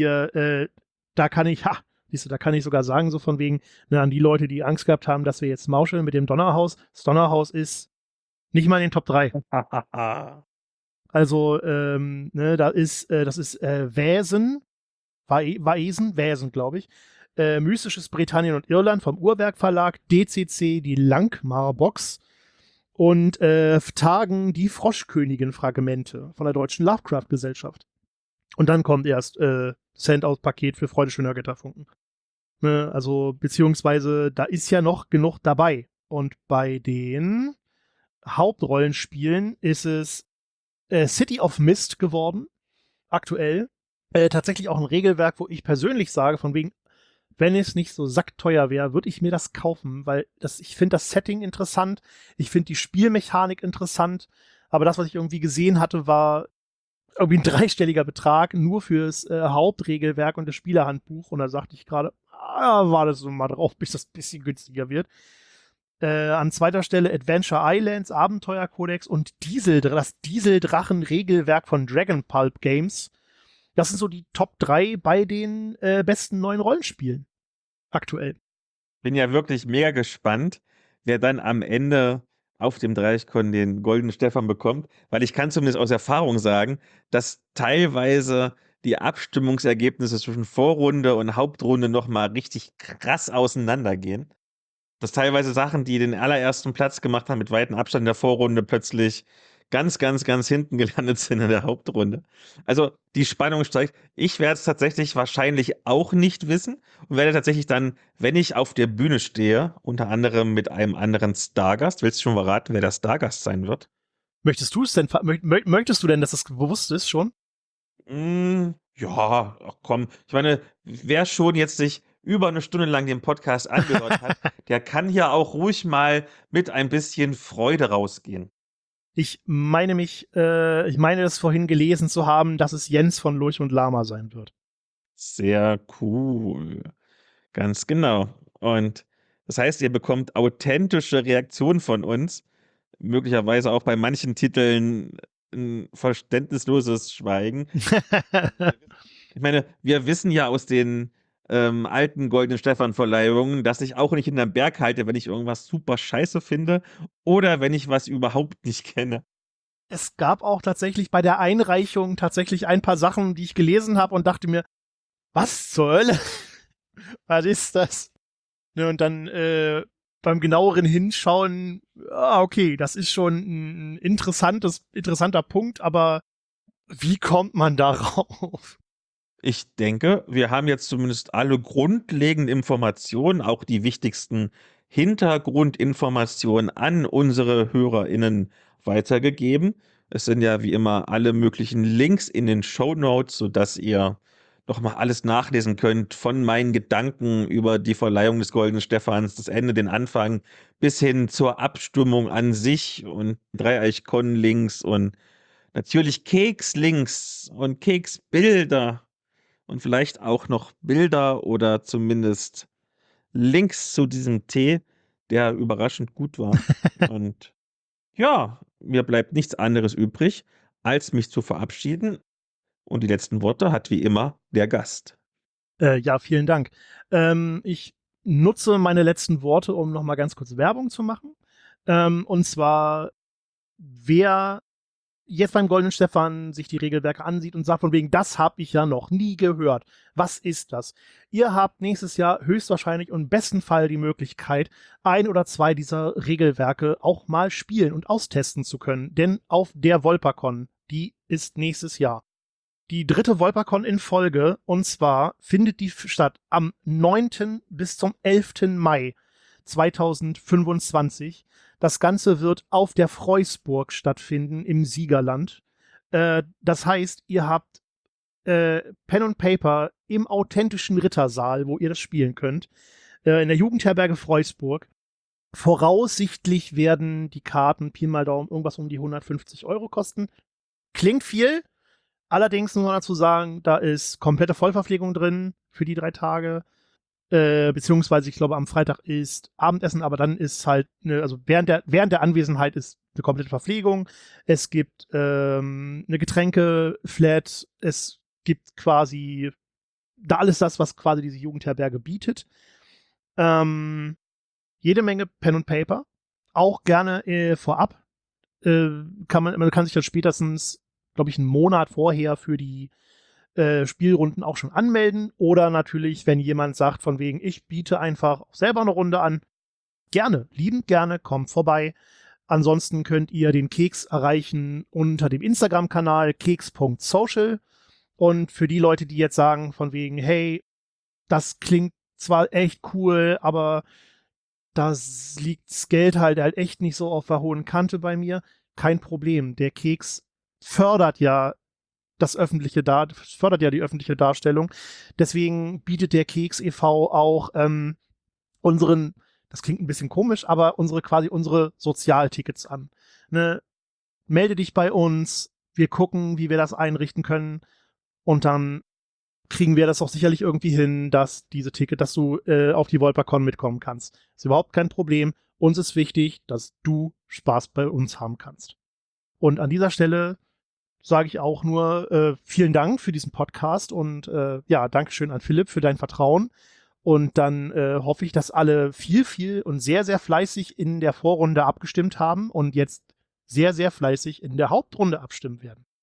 S1: da kann ich sogar sagen, so von wegen, ne, an die Leute, die Angst gehabt haben, dass wir jetzt mauscheln mit dem Donnerhaus. Das Donnerhaus ist nicht mal in den Top 3. Also, ne, das ist Wäsen, glaube ich. Mystisches Britannien und Irland vom Uhrwerk Verlag, DCC, die Langmar-Box und Tagen die Froschkönigin-Fragmente von der Deutschen Lovecraft-Gesellschaft. Und dann kommt erst Send-Out-Paket für Freude schöner Götterfunken. Ne, also, beziehungsweise, da ist ja noch genug dabei. Und bei den Hauptrollenspielen ist es City of Mist geworden, aktuell. Tatsächlich auch ein Regelwerk, wo ich persönlich sage, von wegen, wenn es nicht so sackteuer wäre, würde ich mir das kaufen, weil ich finde das Setting interessant, ich finde die Spielmechanik interessant, aber das, was ich irgendwie gesehen hatte, war irgendwie ein dreistelliger Betrag nur fürs Hauptregelwerk und das Spielerhandbuch. Und da sagte ich gerade, war das so mal drauf, bis das ein bisschen günstiger wird. An zweiter Stelle Adventure Islands, Abenteuerkodex und das Dieseldrachen-Regelwerk von Dragon Pulp Games. Das sind so die Top 3 bei den besten neuen Rollenspielen aktuell.
S2: Bin ja wirklich mega gespannt, wer dann am Ende auf dem Dreichkon den goldenen Stefan bekommt, weil ich kann zumindest aus Erfahrung sagen, dass teilweise die Abstimmungsergebnisse zwischen Vorrunde und Hauptrunde nochmal richtig krass auseinandergehen. Dass teilweise Sachen, die den allerersten Platz gemacht haben, mit weitem Abstand in der Vorrunde plötzlich ganz, ganz, ganz hinten gelandet sind in der Hauptrunde. Also die Spannung steigt. Ich werde es tatsächlich wahrscheinlich auch nicht wissen und werde tatsächlich dann, wenn ich auf der Bühne stehe, unter anderem mit einem anderen Stargast, willst du schon verraten, wer der Stargast sein wird?
S1: Möchtest du möchtest du denn, dass das bewusst ist schon?
S2: Ja, ach komm. Ich meine, wer schon jetzt sich über eine Stunde lang den Podcast angehört hat, der kann hier auch ruhig mal mit ein bisschen Freude rausgehen.
S1: Ich meine das vorhin gelesen zu haben, dass es Jens von Lurch und Lama sein wird.
S2: Sehr cool. Ganz genau. Und das heißt, ihr bekommt authentische Reaktionen von uns, möglicherweise auch bei manchen Titeln ein verständnisloses Schweigen. Ich meine, wir wissen ja aus den alten Goldenen Stefan-Verleihungen, dass ich auch nicht hinterm Berg halte, wenn ich irgendwas super scheiße finde oder wenn ich was überhaupt nicht kenne.
S1: Es gab auch tatsächlich bei der Einreichung tatsächlich ein paar Sachen, die ich gelesen habe und dachte mir, was zur Hölle? Was ist das? Ne, und dann beim genaueren Hinschauen, okay, das ist schon ein interessanter Punkt, aber wie kommt man darauf?
S2: Ich denke, wir haben jetzt zumindest alle grundlegenden Informationen, auch die wichtigsten Hintergrundinformationen an unsere HörerInnen weitergegeben. Es sind ja wie immer alle möglichen Links in den Shownotes, sodass ihr nochmal alles nachlesen könnt, von meinen Gedanken über die Verleihung des Goldenen Stephans, das Ende, den Anfang, bis hin zur Abstimmung an sich und Dreieichkon-Links und natürlich Keks-Links und Keksbilder und vielleicht auch noch Bilder oder zumindest Links zu diesem Tee, der überraschend gut war. Und ja, mir bleibt nichts anderes übrig, als mich zu verabschieden. Und die letzten Worte hat wie immer der Gast.
S1: Ja, vielen Dank. Ich nutze meine letzten Worte, um noch mal ganz kurz Werbung zu machen. Und zwar, wer jetzt beim Goldenen Stefan sich die Regelwerke ansieht und sagt von wegen, das habe ich ja noch nie gehört. Was ist das? Ihr habt nächstes Jahr höchstwahrscheinlich und im besten Fall die Möglichkeit, 1 oder 2 dieser Regelwerke auch mal spielen und austesten zu können. Denn auf der Volpacon, die ist nächstes Jahr. Die 3. Volpacon in Folge, und zwar findet die statt am 9. bis zum 11. Mai 2025. Das Ganze wird auf der Freusburg stattfinden im Siegerland. Das heißt, ihr habt Pen und Paper im authentischen Rittersaal, wo ihr das spielen könnt, in der Jugendherberge Freusburg. Voraussichtlich werden die Karten, Pi mal Daumen, irgendwas um die 150 € kosten. Klingt viel, allerdings muss man dazu sagen, da ist komplette Vollverpflegung drin für die 3 Tage. Beziehungsweise, ich glaube, am Freitag ist Abendessen, aber dann ist halt, also während der Anwesenheit ist eine komplette Verpflegung. Es gibt eine Getränke-Flat, es gibt quasi da alles das, was quasi diese Jugendherberge bietet. Jede Menge Pen und Paper, auch gerne vorab. Man kann sich dann spätestens, glaube ich, einen Monat vorher für die Spielrunden auch schon anmelden. Oder natürlich, wenn jemand sagt, von wegen, ich biete einfach selber eine Runde an, gerne, liebend gerne, kommt vorbei. Ansonsten könnt ihr den Keks erreichen unter dem Instagram-Kanal keks.social. Und für die Leute, die jetzt sagen, von wegen, hey, das klingt zwar echt cool, aber das liegt das Geld halt echt nicht so auf der hohen Kante bei mir, kein Problem. Der Keks fördert ja fördert ja die öffentliche Darstellung. Deswegen bietet der Keks e.V. auch unseren, das klingt ein bisschen komisch, aber unsere Sozialtickets an. Ne? Melde dich bei uns, wir gucken, wie wir das einrichten können und dann kriegen wir das auch sicherlich irgendwie hin, dass du auf die Volpercon mitkommen kannst. Ist überhaupt kein Problem. Uns ist wichtig, dass du Spaß bei uns haben kannst. Und an dieser Stelle sage ich auch nur vielen Dank für diesen Podcast und Dankeschön an Philipp für dein Vertrauen. Und dann hoffe ich, dass alle viel und sehr, sehr fleißig in der Vorrunde abgestimmt haben und jetzt sehr, sehr fleißig in der Hauptrunde abstimmen werden.